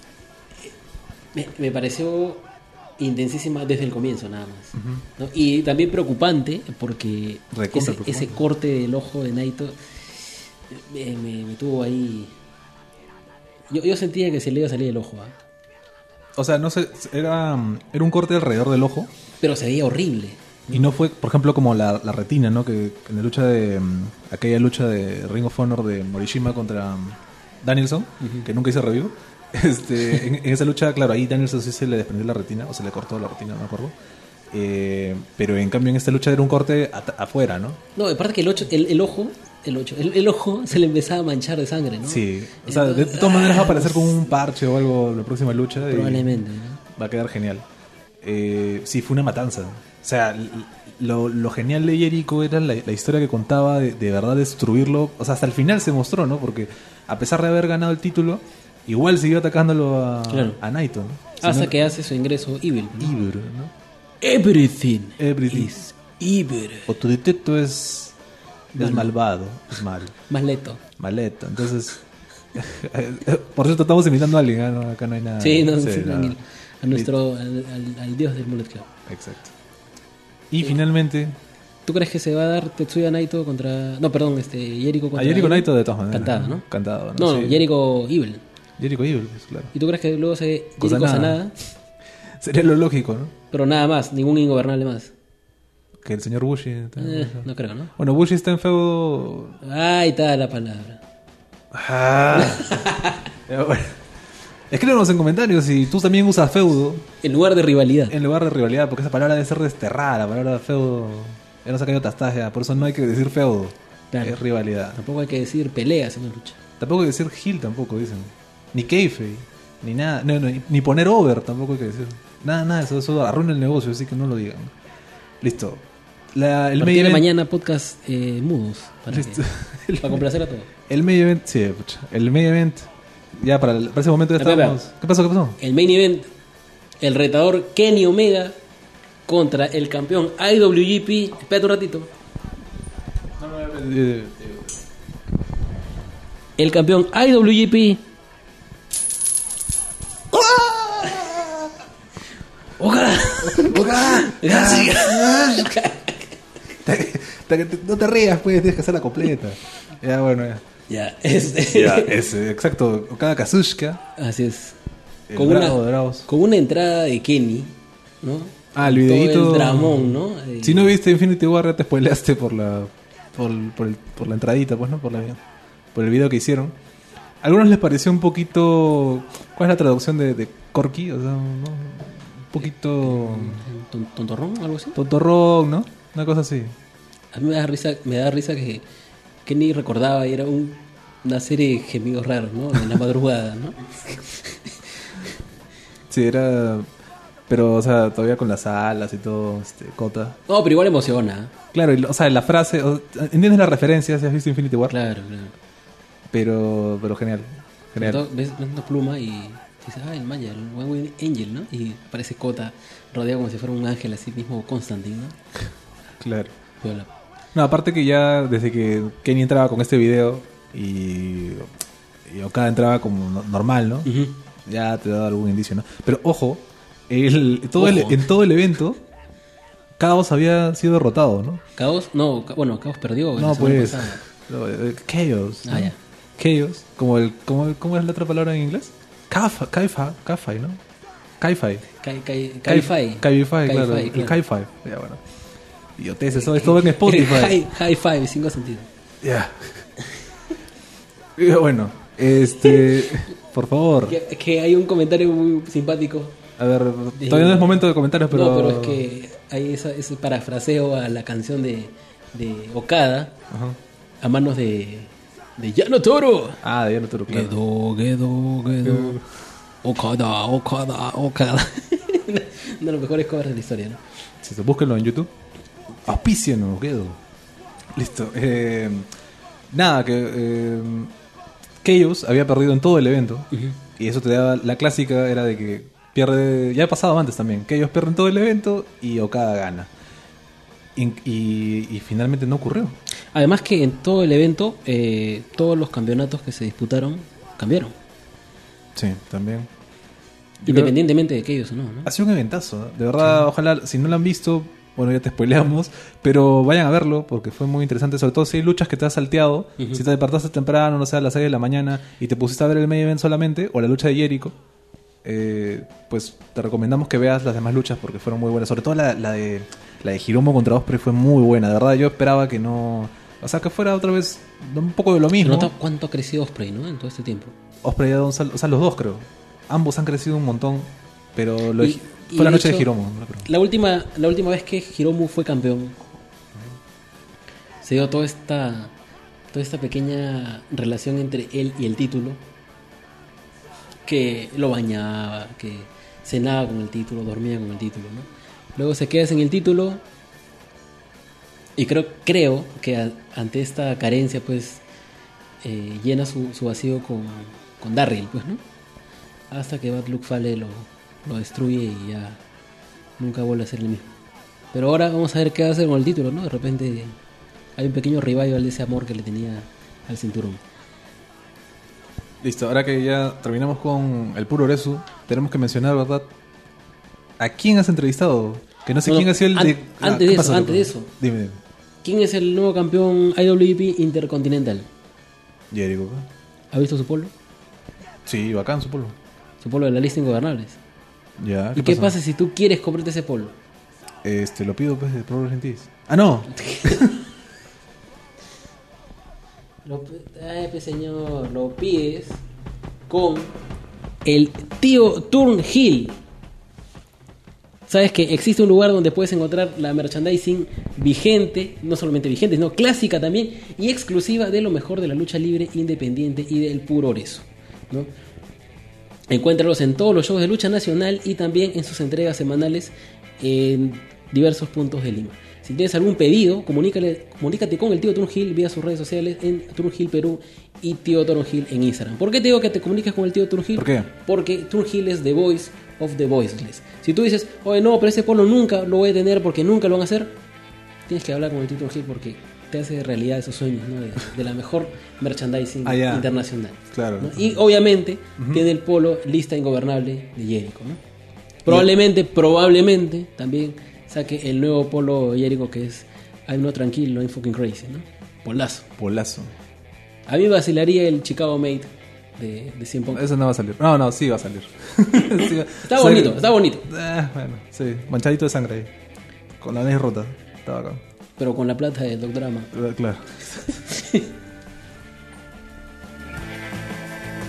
Me pareció intensísima desde el comienzo nada más, ¿no? Y también preocupante porque Recontra preocupante. ese corte del ojo de Naito me tuvo ahí. Yo sentía que se le iba a salir el ojo, ¿ah? O sea, no sé, era un corte alrededor del ojo. Pero se veía horrible. Y no fue, por ejemplo, como la retina, ¿no? Que en la lucha de aquella lucha de Ring of Honor de Morishima contra Danielson, que nunca hizo review. En esa lucha, claro, ahí Danielson sí se le desprendió la retina, o se le cortó la retina, no me acuerdo. Pero en cambio en esta lucha era un corte afuera, ¿no? No, aparte que el ojo se le empezaba a manchar de sangre, ¿no? Sí, o sea, de todas maneras va a aparecer con un parche o algo en la próxima lucha. Probablemente, ¿no? Va a quedar genial. Sí, fue una matanza. O sea, lo genial de Jericho era la historia que contaba de verdad destruirlo. O sea, hasta el final se mostró, ¿no? Porque a pesar de haber ganado el título, igual siguió atacándolo Claro. a Naito, ¿no? Hasta Si no- que hace su ingreso Evil, ¿no? Evil, ¿no? Everything is evil. O tu detecto es malvado, es mal, Más leto. maleto. Entonces, por cierto, estamos imitando a alguien, ¿eh? ¿No? Acá no hay nada. Sí, no, Sí, sí, nada. tranquilo. A nuestro, al dios del Bullet Club. Exacto. Y finalmente, ¿Tú crees que se va a dar Tetsuya Naito contra... No, perdón, Jericho contra... a Jericho Evil? Naito de todas maneras. Cantado, ¿no? Cantado, No, Sí. Jericho Evil. Jericho Evil, pues claro. ¿Y tú crees que luego se... Cosa Jericho nada. Sanada? Sería lo lógico, ¿no? Pero nada más, ningún ingobernable más. Que el señor Bushi. No creo, ¿no? Bueno, Bushi está en feudo. Ahí está la palabra. Bueno. Escríbenos en comentarios si tú también usas feudo En lugar de rivalidad. en lugar de rivalidad, porque esa palabra debe ser desterrada, la palabra feudo. Ya no se ha caído tastaje, por eso no hay que decir feudo. Claro. Es rivalidad. Tampoco hay que decir peleas en una lucha. Tampoco hay que decir heel, tampoco dicen. Ni kayfabe, ni nada. No, ni poner over, tampoco hay que decir. Nada, eso arruina el negocio, así que no lo digan. Listo. El A main partir de event. mañana podcast mudos. Listo. Para complacer a todos. El main event, sí, pucha. El main event. Ya para ese momento ya Espera, estábamos. ¿Qué pasó? El main event, el retador Kenny Omega contra el campeón IWGP. Espérate un ratito. El campeón IWGP. ¡Ojalá! No te rías, pues, tienes que hacerla completa. Ya, bueno, ya. Ya, Ya, exacto. Cada Kazushka. Así es. El Con bravo una, de bravos. con una entrada de Kenny, ¿no? Ah, el Todo videíto. el dramón, ¿no? Si no viste Infinity Warrior, te spoileaste por la entradita, pues, ¿no? Por el video que hicieron. A algunos les pareció un poquito... ¿Cuál es la traducción de Corky? O sea, ¿no? Un poquito... ¿Tontorrón o algo así? Tontorrón, ¿no? Una cosa así. A mí me da risa que ni recordaba, y era una serie de gemidos raros, ¿no? En la madrugada, ¿no? Sí, era... Pero, o sea, todavía con las alas y todo, Cota. No, pero igual emociona. Claro, o sea, la frase... ¿Entiendes la referencia si has visto Infinity War? Claro. Pero genial. Ves una pluma y dices, el Maya, el One Wing Angel, ¿no? Y aparece Cota rodeado como si fuera un ángel así mismo, Constantine, ¿no? Claro. Viola. No, aparte que ya desde que Kenny entraba con este video y Okada entraba como normal, ¿no? Uh-huh. Ya te da algún indicio, ¿no? Pero ojo, en todo el evento, Chaos había sido derrotado, ¿no? ¿Chaos? No, Chaos perdió. No, pues... Chaos. Ah, ya. Chaos. ¿Cómo es la otra palabra en inglés? Kai-Fi, ¿no? Kai-Fi. Kai-Fi. Kai-Fi, claro. El Kai-Fi. Ya, bueno. Idiotes, eso es todo en Spotify. Hi-Fi, 5 sentidos. Ya. Bueno, por favor. Que hay un comentario muy simpático. A ver, todavía no es momento de comentarios, pero... No, pero es que hay ese parafraseo a la canción de Okada. Ajá. A manos de Yano Toro. Ah, de Yano Toro, claro. Gedo. Okada. Uno de los mejores covers de la historia, ¿no? Si se búsquenlo en YouTube. Auspícienos, Gedo. Listo. Nada, que Chaos había perdido en todo el evento. Uh-huh. Y eso te daba... La clásica era de que pierde... Ya ha pasado antes también. Chaos pierde en todo el evento y Okada gana. Y finalmente no ocurrió. Además que en todo el evento, todos los campeonatos que se disputaron cambiaron. Sí, también. Independientemente de que ellos o no. Ha sido un eventazo, ¿no? De verdad, sí. Ojalá, si no lo han visto, bueno, ya te spoileamos, pero vayan a verlo porque fue muy interesante, sobre todo si hay luchas que te has salteado, uh-huh. Si te despertaste temprano, no sé, a las 6 de la mañana y te pusiste a ver el main event solamente, o la lucha de Jericho, pues te recomendamos que veas las demás luchas porque fueron muy buenas, sobre todo la de Hiromu contra Ospreay fue muy buena, de verdad yo esperaba que no... O sea, que fuera otra vez un poco de lo mismo. ¿Nota cuánto ha crecido Ospreay, no? En todo este tiempo. Ospreay ha dado o sea, los dos creo. Ambos han crecido un montón, pero fue la noche de Hiromu. La última vez que Hiromu fue campeón, se dio toda esta pequeña relación entre él y el título, que lo bañaba, que cenaba con el título, dormía con el título, ¿no? Luego se queda sin el título y creo que ante esta carencia pues llena su vacío con Darryl, pues, ¿no? Hasta que Bad Luck Fale lo destruye y ya nunca vuelve a ser el mismo. Pero ahora vamos a ver qué va a hacer con el título, ¿no? De repente hay un pequeño revival de ese amor que le tenía al cinturón. Listo, ahora que ya terminamos con el puro Oresu, tenemos que mencionar, ¿verdad? ¿A quién has entrevistado? Que no sé quién ha sido el de... Antes de eso. Dime. ¿Quién es el nuevo campeón IWGP Intercontinental? Jericho. ¿Ha visto su polo? Sí, bacán su polo. Su polo de la lista Ingobernables. Ya. ¿Y qué pasa si tú quieres comprarte ese polo? Lo pido pues de Pro Wrestling Tees. ¡Ah, no! Pues señor, lo pides con el tío Turnhill. Sabes que existe un lugar donde puedes encontrar la merchandising vigente, no solamente vigente, sino clásica también y exclusiva de lo mejor de la lucha libre independiente y del puro oreso, ¿no? Encuéntralos en todos los shows de lucha nacional y también en sus entregas semanales en diversos puntos de Lima. Si tienes algún pedido, comunícate con el tío Turnhill vía sus redes sociales en Turnhill Perú y tío Turnhill en Instagram. ¿Por qué te digo que te comuniques con el tío Turnhill? ¿Por qué? Porque Turnhill es the voice of the voiceless. Si tú dices, oye, no, pero ese polo nunca lo voy a tener porque nunca lo van a hacer, tienes que hablar con el tío Turnhill porque te hace realidad esos sueños, ¿no? de la mejor merchandising internacional. Claro. ¿no? Y obviamente tiene el polo lista ingobernable de Jericho, ¿no? Probablemente también saque el nuevo polo Jericho que es I'm not tranquilo, I'm fucking crazy, ¿no? Polazo. A mí vacilaría el Chicago Mate de 100 Punk. Eso no va a salir. No, sí va a salir. Sí, está bonito. Bueno, sí, manchadito de sangre ahí. Con la nariz rota. Está bacán. Pero con la plata del Doc Drama. Claro.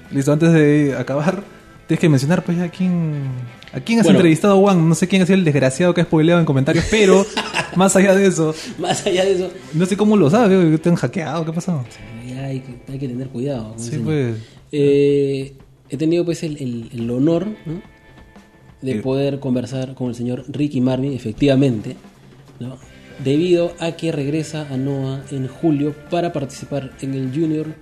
Listo, antes de acabar, tienes que mencionar pues a quién has Bueno. entrevistado, Juan. No sé quién ha sido el desgraciado que ha spoileado en comentarios, pero más allá de eso, Más allá de eso, no sé cómo lo sabes, te han hackeado, ¿qué pasó? ya hay que tener cuidado. como Sí, dicen. pues. He tenido pues el honor, ¿no?, de poder conversar con el señor Ricky Marvin, efectivamente, ¿no?, debido a que regresa a NOAH en julio para participar en el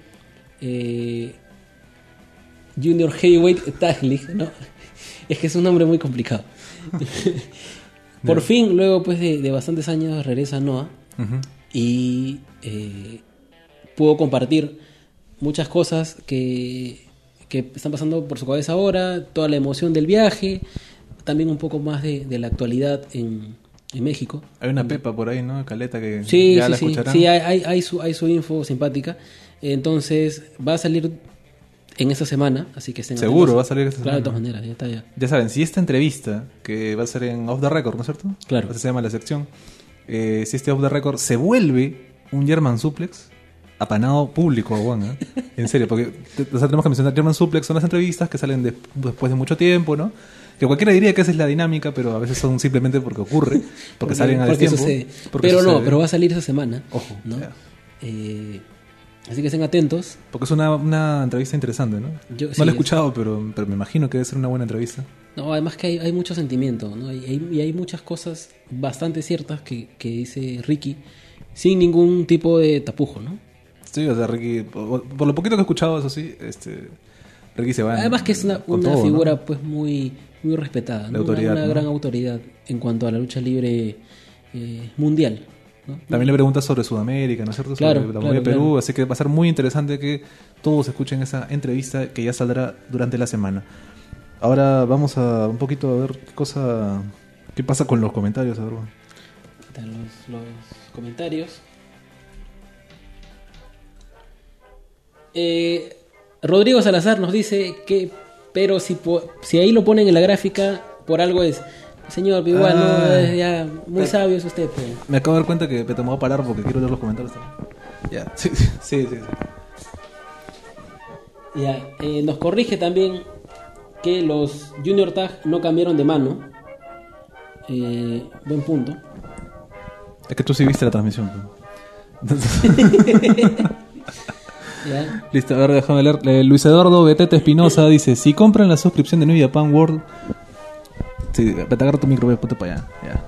Junior Heavyweight Tag League, ¿no? Es que es un nombre muy complicado. Por fin, luego pues de bastantes años, regresa a NOAH y pudo compartir muchas cosas que están pasando por su cabeza ahora, toda la emoción del viaje, también un poco más de la actualidad en México. Hay una Pepa por ahí, ¿no? Caleta que Sí, ya sí, la sí, escucharán. sí, hay su info simpática. Entonces va a salir en esta semana, así que estén Seguro atentos. va a salir esta Claro, de semana. todas maneras, ya está ya. Ya saben, si esta entrevista, que va a ser en Off the Record, ¿no es cierto? Claro. Así se llama la sección. Si este Off the Record se vuelve un German Suplex, apanado público, Juan, ¿eh? En serio, porque tenemos que mencionar German Suplex, son las entrevistas que salen después de mucho tiempo, ¿no? Que cualquiera diría que esa es la dinámica, pero a veces son simplemente porque ocurre, porque salen a porque tiempo. sucede. porque Pero sucede. no, pero va a salir esa semana. Ojo, ¿no? ya. Así que estén atentos. Porque es una entrevista interesante, ¿no? Yo- No sí, la he es- escuchado, pero me imagino que debe ser una buena entrevista. No, además que hay mucho sentimiento, ¿no? Y hay muchas cosas bastante ciertas que dice Ricky sin ningún tipo de tapujo, ¿no? Sí, o sea, Ricky, por lo poquito que he escuchado, eso sí, Ricky se va. Además que es una con todo, ¿no? figura pues muy respetada, ¿no? De autoridad, una ¿no? gran autoridad en cuanto a la lucha libre mundial, ¿no? También le preguntas sobre Sudamérica, ¿no es cierto? Claro, Sobre la claro, movida de Perú, claro. así que va a ser muy interesante que todos escuchen esa entrevista que ya saldrá durante la semana. Ahora vamos a un poquito a ver qué pasa con los comentarios, a ver. Bueno. Están los comentarios. Rodrigo Salazar nos dice que, pero si ahí lo ponen en la gráfica, por algo es. Señor, pero igual no es ya muy sabio es usted. Pues. Me acabo de dar cuenta que me voy a parar porque quiero leer los comentarios también. Ya, sí. Ya, nos corrige también que los Junior Tag no cambiaron de mano. Buen punto. Es que tú sí viste la transmisión. Pues. Entonces... Ya. Listo, a ver, déjame leer. Luis Eduardo Betete Espinosa dice: si compran la suscripción de New Japan World. Sí, te agarro tu micro, ponte para allá. Ya.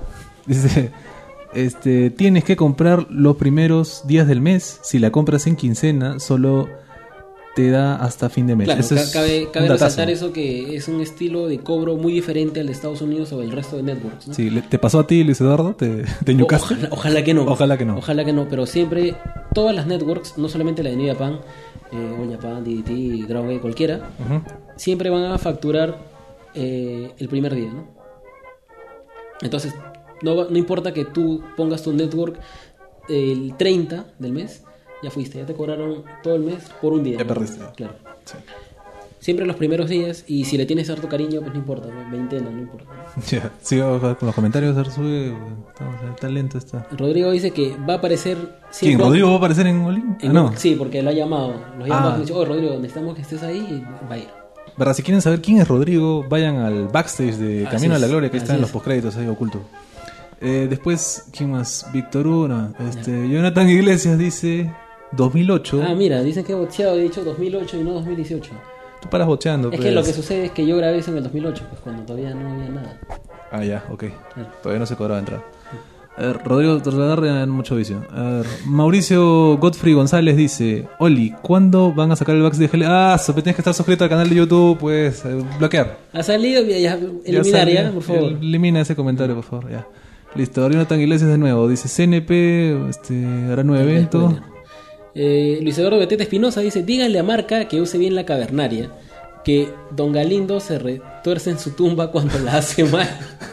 Dice: tienes que comprar los primeros días del mes. Si la compras en quincena, solo te da hasta fin de mes. Claro, Ese es cabe un datazo. resaltar eso, que es un estilo de cobro muy diferente al de Estados Unidos o del resto de networks, ¿no? Sí, ¿te pasó a ti, Luis Eduardo? ¿Te ñucaste? Ojalá que no. Ojalá que no. Ojalá que no, pero siempre, todas las networks, no solamente la de New Japan, All Japan, DDT, Dragon Gate, cualquiera, Ujú. siempre van a facturar el primer día, ¿no? Entonces, no importa que tú pongas tu network el 30 del mes, ya fuiste, ya te cobraron todo el mes por un día. Ya perdiste. Claro. Sí. Siempre los primeros días, y si le tienes harto cariño, pues no importa, veintena, no importa. Ya, sigo con los comentarios, a ver, sube. Está lento está. Rodrigo dice que va a aparecer... ¿Quién? ¿Rodrigo va a aparecer en Olin? Ah, no. Sí, porque lo ha llamado. Los llama Ah. y dice, oh, Rodrigo, necesitamos que estés ahí, y va a ir. ¿Verdad? Si quieren saber quién es Rodrigo, vayan al backstage de Así Camino a la es, Gloria, que está así en los es. postcréditos ahí oculto. Después, ¿quién más? Víctor Una. Jonathan Iglesias dice 2008. Ah, mira, dicen que he boxeado, he dicho 2008 y no 2018. Tú paras bocheando. Es pues. que lo que sucede es que yo grabé eso en el 2008, pues cuando todavía no había nada. Ah, ya, ok. Claro. Todavía no se cobraba entrada. A ver, Rodrigo Torredarre, mucho vicio. A ver, Mauricio Godfrey González dice: Oli, ¿cuándo van a sacar el backstage de GL? Ah, tienes que estar suscrito al canal de YouTube, pues bloquear. Ha salido, ya, eliminar salió. ya, por favor. Elimina ese comentario, por favor, ya. Listo, Jonathan Iglesias de nuevo. Dice: CNP hará nuevo evento. Luis Eduardo Betete Espinosa dice: díganle a Marca que use bien la cavernaria, que Don Galindo se retuerce en su tumba cuando la hace mal.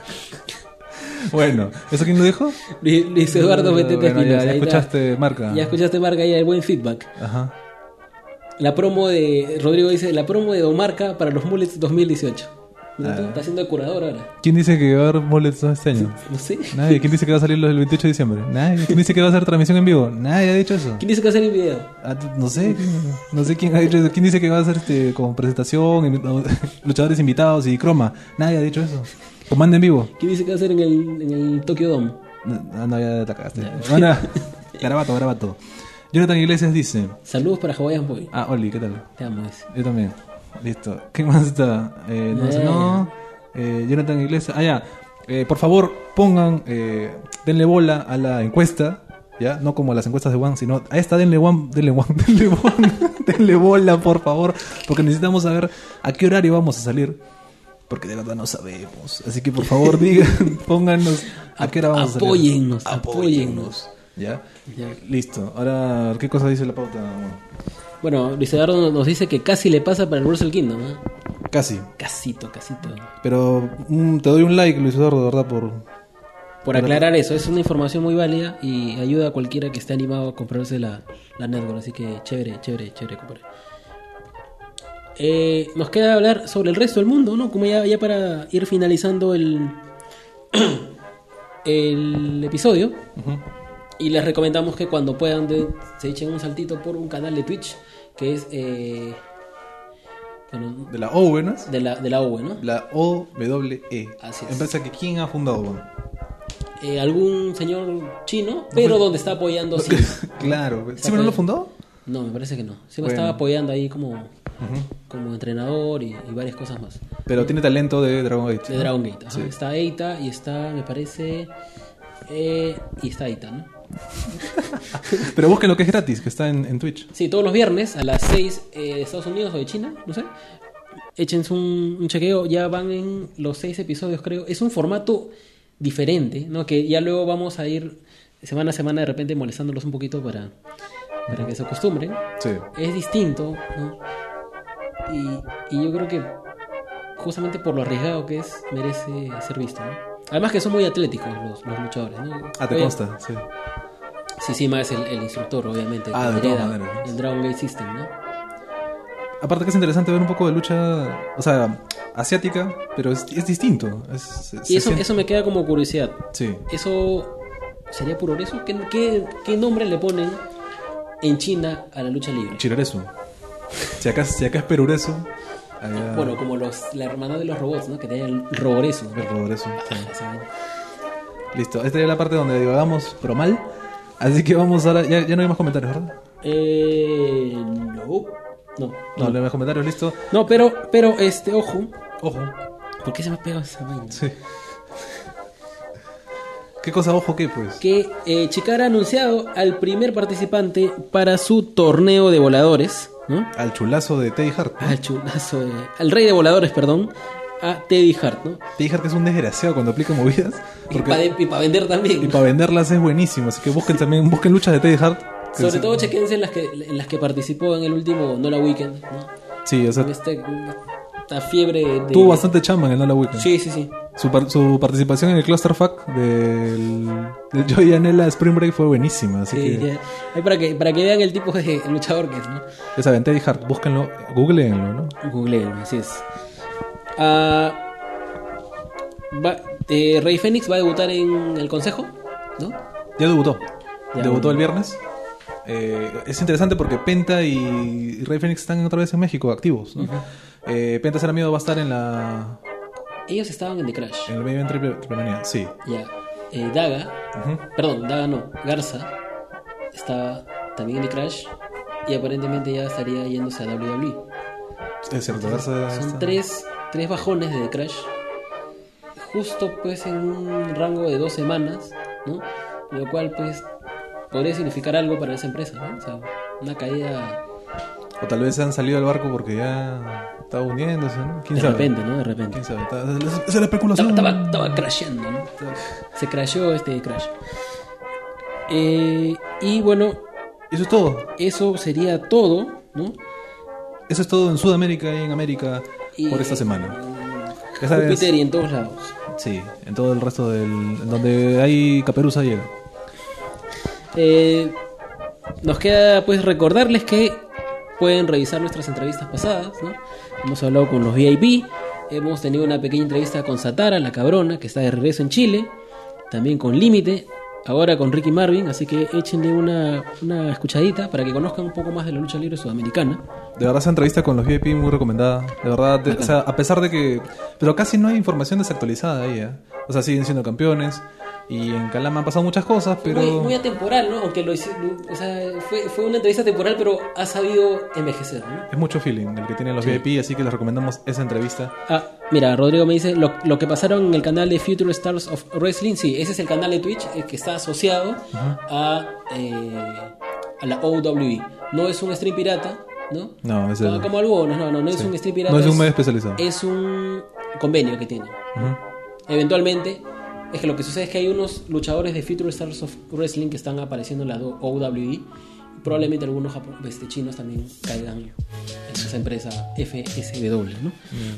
Bueno, ¿eso quién lo dijo? Luis Eduardo Betete Bueno, Espinosa. ya ahí está. escuchaste, Marca. Ya escuchaste, Marca, ya el buen feedback. Ajá. La promo de Rodrigo dice: la promo de Don Marca para los Mullets 2018. ¿No? Está haciendo de curador ahora. ¿Quién dice que va a haber boletos este año? No sé. Nadie. ¿Quién dice que va a salir el 28 de diciembre? Nadie. ¿Quién dice que va a hacer transmisión en vivo? Nadie ha dicho eso. ¿Quién dice que va a hacer el video? No sé. No sé quién ha dicho eso. ¿Quién dice que va a hacer con presentación, luchadores invitados y croma? Nadie ha dicho eso. Comando en vivo. ¿Quién dice que va a hacer en el Tokyo Dome? No, ya te cagaste. Bueno, garabato. Jonathan Iglesias dice: saludos para Hawaiian Boy. Oli, ¿qué tal? Te amo, dice. Yo también. Listo. ¿Qué más está? Jonathan Iglesias. Por favor, pongan, denle bola a la encuesta, ¿ya? No como a las encuestas de One, sino a esta denle bola, por favor, porque necesitamos saber a qué horario vamos a salir, porque de verdad no sabemos. Así que por favor digan, pónganos a qué hora vamos a salir. Apóyennos. ¿Ya? Listo. Ahora, ¿qué cosa dice la pauta? Bueno, Luis Eduardo nos dice que casi le pasa para el Wrestle Kingdom, ¿no? Casi. Casito. Pero te doy un like, Luis Eduardo, de verdad, por aclarar eso. Es una información muy válida y ayuda a cualquiera que esté animado a comprarse la Network. Así que chévere, compadre. Nos queda hablar sobre el resto del mundo, ¿no? Como ya para ir finalizando el episodio. Uh-huh. Y les recomendamos que cuando puedan se echen un saltito por un canal de Twitch que es de la OWE, ¿no? De la OWE, ¿no? La OWE. Así es. Empresa que ¿quién ha fundado? Algún señor chino, pero donde está apoyando sí. Claro. ¿Sí no lo fundó? No, me parece que no. Sí me estaba apoyando ahí como entrenador y varias cosas más. Pero tiene talento de Dragon Gate. De Dragon Gate. Sí. Está Eita y está, me parece, y está Eita, ¿no? Pero busquen lo que es gratis, que está en Twitch. Sí, todos los viernes a las 6 de Estados Unidos o de China, no sé. Échense un chequeo, ya van en los 6 episodios, creo. Es un formato diferente, ¿no? Que ya luego vamos a ir semana a semana de repente molestándolos un poquito para que se acostumbren. Sí. Es distinto, ¿no? Y yo creo que justamente por lo arriesgado que es, merece ser visto, ¿no? Además que son muy atléticos los luchadores, ¿no? Te consta, sí. Sí, más el instructor, obviamente. De todas maneras. El Dragon Gate System, ¿no? Aparte que es interesante ver un poco de lucha, o sea, asiática, pero es distinto. Eso me queda como curiosidad. Sí. ¿Eso sería puroresu? ¿Qué nombre le ponen en China a la lucha libre? Chiroresu. Si acá es peruresu. Allá... Bueno, como la hermana de los robots, ¿no? Que tenía el roboresu. El roboresu, sí. Listo, esta es la parte donde divagamos, pero mal. Así que vamos ahora. Ya no hay más comentarios, ¿verdad? No hay más comentarios, listo. No, pero ojo. ¿Por qué se me ha pegado esa vaina? Sí. ¿Qué cosa ojo qué, pues? Que Chikara ha anunciado al primer participante para su torneo de voladores, ¿no? Al chulazo de Teddy Hart, ¿no? Al rey de voladores, perdón, a Teddy Hart, ¿no? Teddy Hart es un desgraciado cuando aplica movidas. Y para vender también. Y para venderlas es buenísimo, así que busquen luchas de Teddy Hart. Sobre todo chequense en las que participó en el último Nola Weekend, ¿no? Sí, o sea, esta fiebre de... Tuvo bastante chamba en el Nola Weekend. Sí. Su participación en el Clusterfuck del Joey Janela Spring Break fue buenísima, así que... Ya. Para que vean el tipo de luchador que es, ¿no? Ya saben, Teddy Hart, búsquenlo, googleenlo, ¿no? Googleenlo, así es. Rey Fénix va a debutar en el consejo, ¿no? Ya debutó. Debutó el viernes. Es interesante porque Penta y Rey Fénix están otra vez en México activos, ¿no? Uh-huh. Penta será miedo va a estar en la... Ellos estaban en The Crash. En el medio en Triple Manía, sí. Ya. Daga, perdón, Daga no, Garza estaba también en The Crash y aparentemente ya estaría yéndose a WWE. Es cierto, Garza son tres bajones de The Crash, justo pues en un rango de 2 semanas, ¿no? Lo cual pues podría significar algo para esa empresa, ¿no? O sea, una caída. O tal vez se han salido del barco porque ya estaba hundiéndose, ¿no? ¿Quién sabe? De repente. ¿Quién sabe? Esa es la especulación. Estaba crasheando, ¿no? Se crasheó Crash. Y bueno, eso es todo. Eso sería todo, ¿no? Eso es todo en Sudamérica y en América por esta semana. Júpiter y en todos lados. Sí, en todo el resto donde hay caperuza llega. Nos queda pues recordarles que pueden revisar nuestras entrevistas pasadas, ¿no? Hemos hablado con los VIP, Hemos tenido una pequeña entrevista con Satara, la cabrona, que está de regreso en Chile. También con Límite. Ahora con Ricky Marvin, así que échenle una escuchadita para que conozcan un poco más de la lucha libre sudamericana. De verdad esa entrevista con los VIP muy recomendada. De verdad, o sea, a pesar de que... Pero casi no hay información desactualizada ahí, ¿eh? O sea, siguen siendo campeones. Y en Calama han pasado muchas cosas, pero... Muy atemporal, ¿no? Aunque o sea, fue una entrevista temporal, pero ha sabido envejecer, ¿no? Es mucho feeling el que tienen los VIP, así que les recomendamos esa entrevista. Mira, Rodrigo me dice lo que pasaron en el canal de Future Stars of Wrestling. Sí, ese es el canal de Twitch que está asociado a la OWE. No es un stream pirata, ¿no? No, es como algunos, no es un stream pirata. No es un medio especializado. Es un convenio que tiene. Eventualmente, es que lo que sucede es que hay unos luchadores de Future Stars of Wrestling que están apareciendo en la OWE. Probablemente algunos chinos también caigan en esa empresa FSW, ¿no?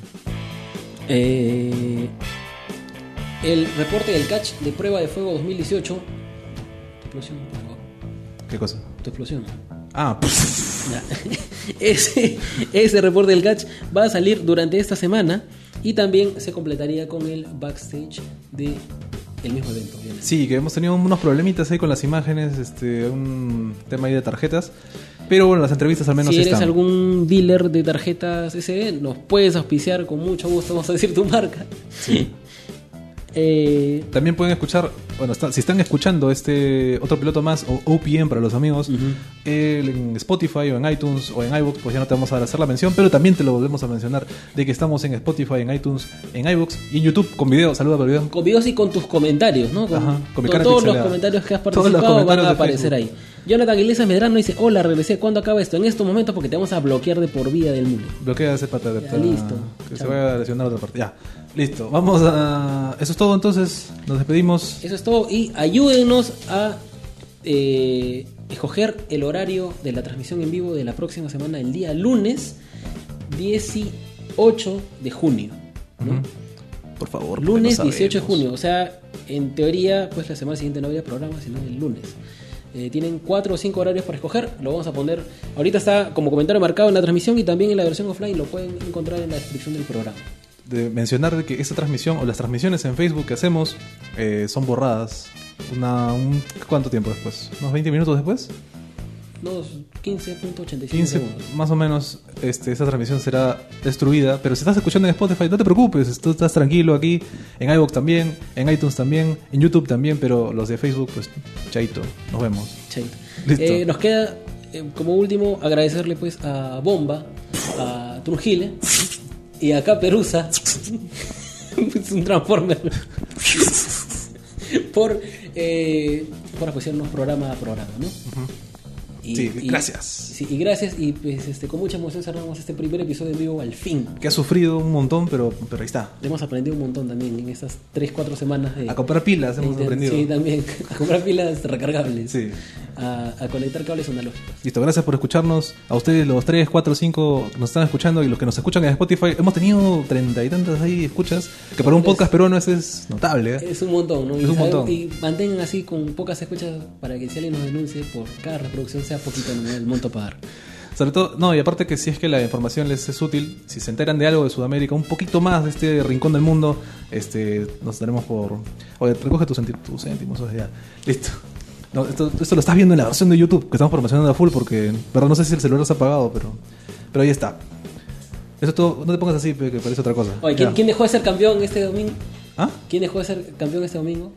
El reporte del catch de prueba de fuego 2018. Tu explosión, por favor. ¿Qué cosa? Tu explosión. Ese reporte del catch va a salir durante esta semana y también se completaría con el backstage de el mismo evento. Obviamente. Sí, que hemos tenido unos problemitas ahí con las imágenes, un tema ahí de tarjetas. Pero bueno, las entrevistas al menos si están. Si eres algún dealer de tarjetas SD, nos puedes auspiciar con mucho gusto, vamos a decir tu marca. Sí. También pueden escuchar, bueno, si están escuchando este otro piloto más, o OPM para los amigos, en Spotify o en iTunes o en iVoox, pues ya no te vamos a hacer la mención, pero también te lo volvemos a mencionar de que estamos en Spotify, en iTunes, en iVoox y en YouTube con video. Saluda por video. Con videos y con tus comentarios, ¿no? Con todos los comentarios que has participado van a aparecer ahí. Jonathan Iglesias Medrano dice: hola, regresé. ¿Cuándo acaba esto? En estos momentos, porque te vamos a bloquear de por vida del mundo. Bloquea ese pata de listo. Que se vaya a lesionar otra parte. Ya, listo. Vamos a... Eso es todo entonces. Nos despedimos. Eso es todo. Y ayúdenos a escoger el horario de la transmisión en vivo de la próxima semana, el día lunes 18 de junio, ¿no? Por favor. Lunes no 18 de junio. O sea, en teoría, pues la semana siguiente no habría programa, sino el lunes. Tienen 4 o 5 horarios para escoger. Lo vamos a poner. Ahorita está como comentario marcado en la transmisión y también en la versión offline. Lo pueden encontrar en la descripción del programa. De mencionar que esta transmisión o las transmisiones en Facebook que hacemos son borradas. ¿Cuánto tiempo después? ¿Unos 20 minutos después? Unos 15.85 15 segundos. Más o menos. Esta transmisión será destruida. Pero si estás escuchando en Spotify, no te preocupes. Tú estás tranquilo aquí. En iVoox también. En iTunes también. En YouTube también. Pero los de Facebook, pues, chaito. Nos vemos. Chaito. Listo. Nos queda, como último, agradecerle pues a Bomba, a Trujillo y a Caperuza. Es un Transformer. por apreciarnos programa a programa, ¿no? Gracias. Y gracias. Y pues con mucha emoción cerramos este primer episodio en vivo al fin. Que ha sufrido un montón, pero ahí está. Hemos aprendido un montón también en estas 3-4 semanas. A comprar pilas hemos aprendido. Sí, también. A comprar pilas recargables. Sí. A conectar cables analógicos. Listo, gracias por escucharnos. A ustedes, los 3, 4, 5 que nos están escuchando y los que nos escuchan en Spotify. Hemos tenido 30 y tantas ahí escuchas. Que para un podcast peruano es notable. Es un montón, ¿no? Es un montón. Y mantengan así con pocas escuchas para que si alguien nos denuncie por cada reproducción sea poquito el monto a pagar. Sobre todo, no, y aparte que si es que la información les es útil, si se enteran de algo de Sudamérica, un poquito más de este rincón del mundo, nos daremos por... Oye, recoge tus céntimos, o sea, ya. Listo. No, esto lo estás viendo en la versión de YouTube, que estamos promocionando a full, porque, perdón, no sé si el celular se ha apagado, pero ahí está. Eso todo, no te pongas así, que parece otra cosa. Oye, ¿quién dejó de ser campeón este domingo? ¿Ah? ¿Quién dejó de ser campeón este domingo?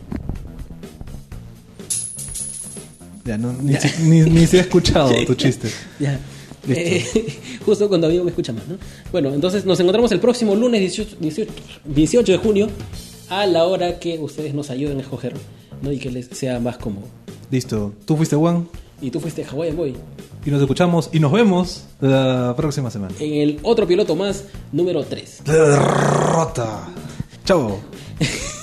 Ya, ni se ha escuchado tu chiste. Ya. Justo cuando amigo me escucha más, ¿no? Bueno, entonces nos encontramos el próximo lunes 18 de junio a la hora que ustedes nos ayuden a escoger, ¿no? Y que les sea más cómodo. Listo. Tú fuiste Juan. Y tú fuiste Hawaiian Boy. Y nos escuchamos y nos vemos la próxima semana. En el otro piloto más, número 3. Derrota. Chao.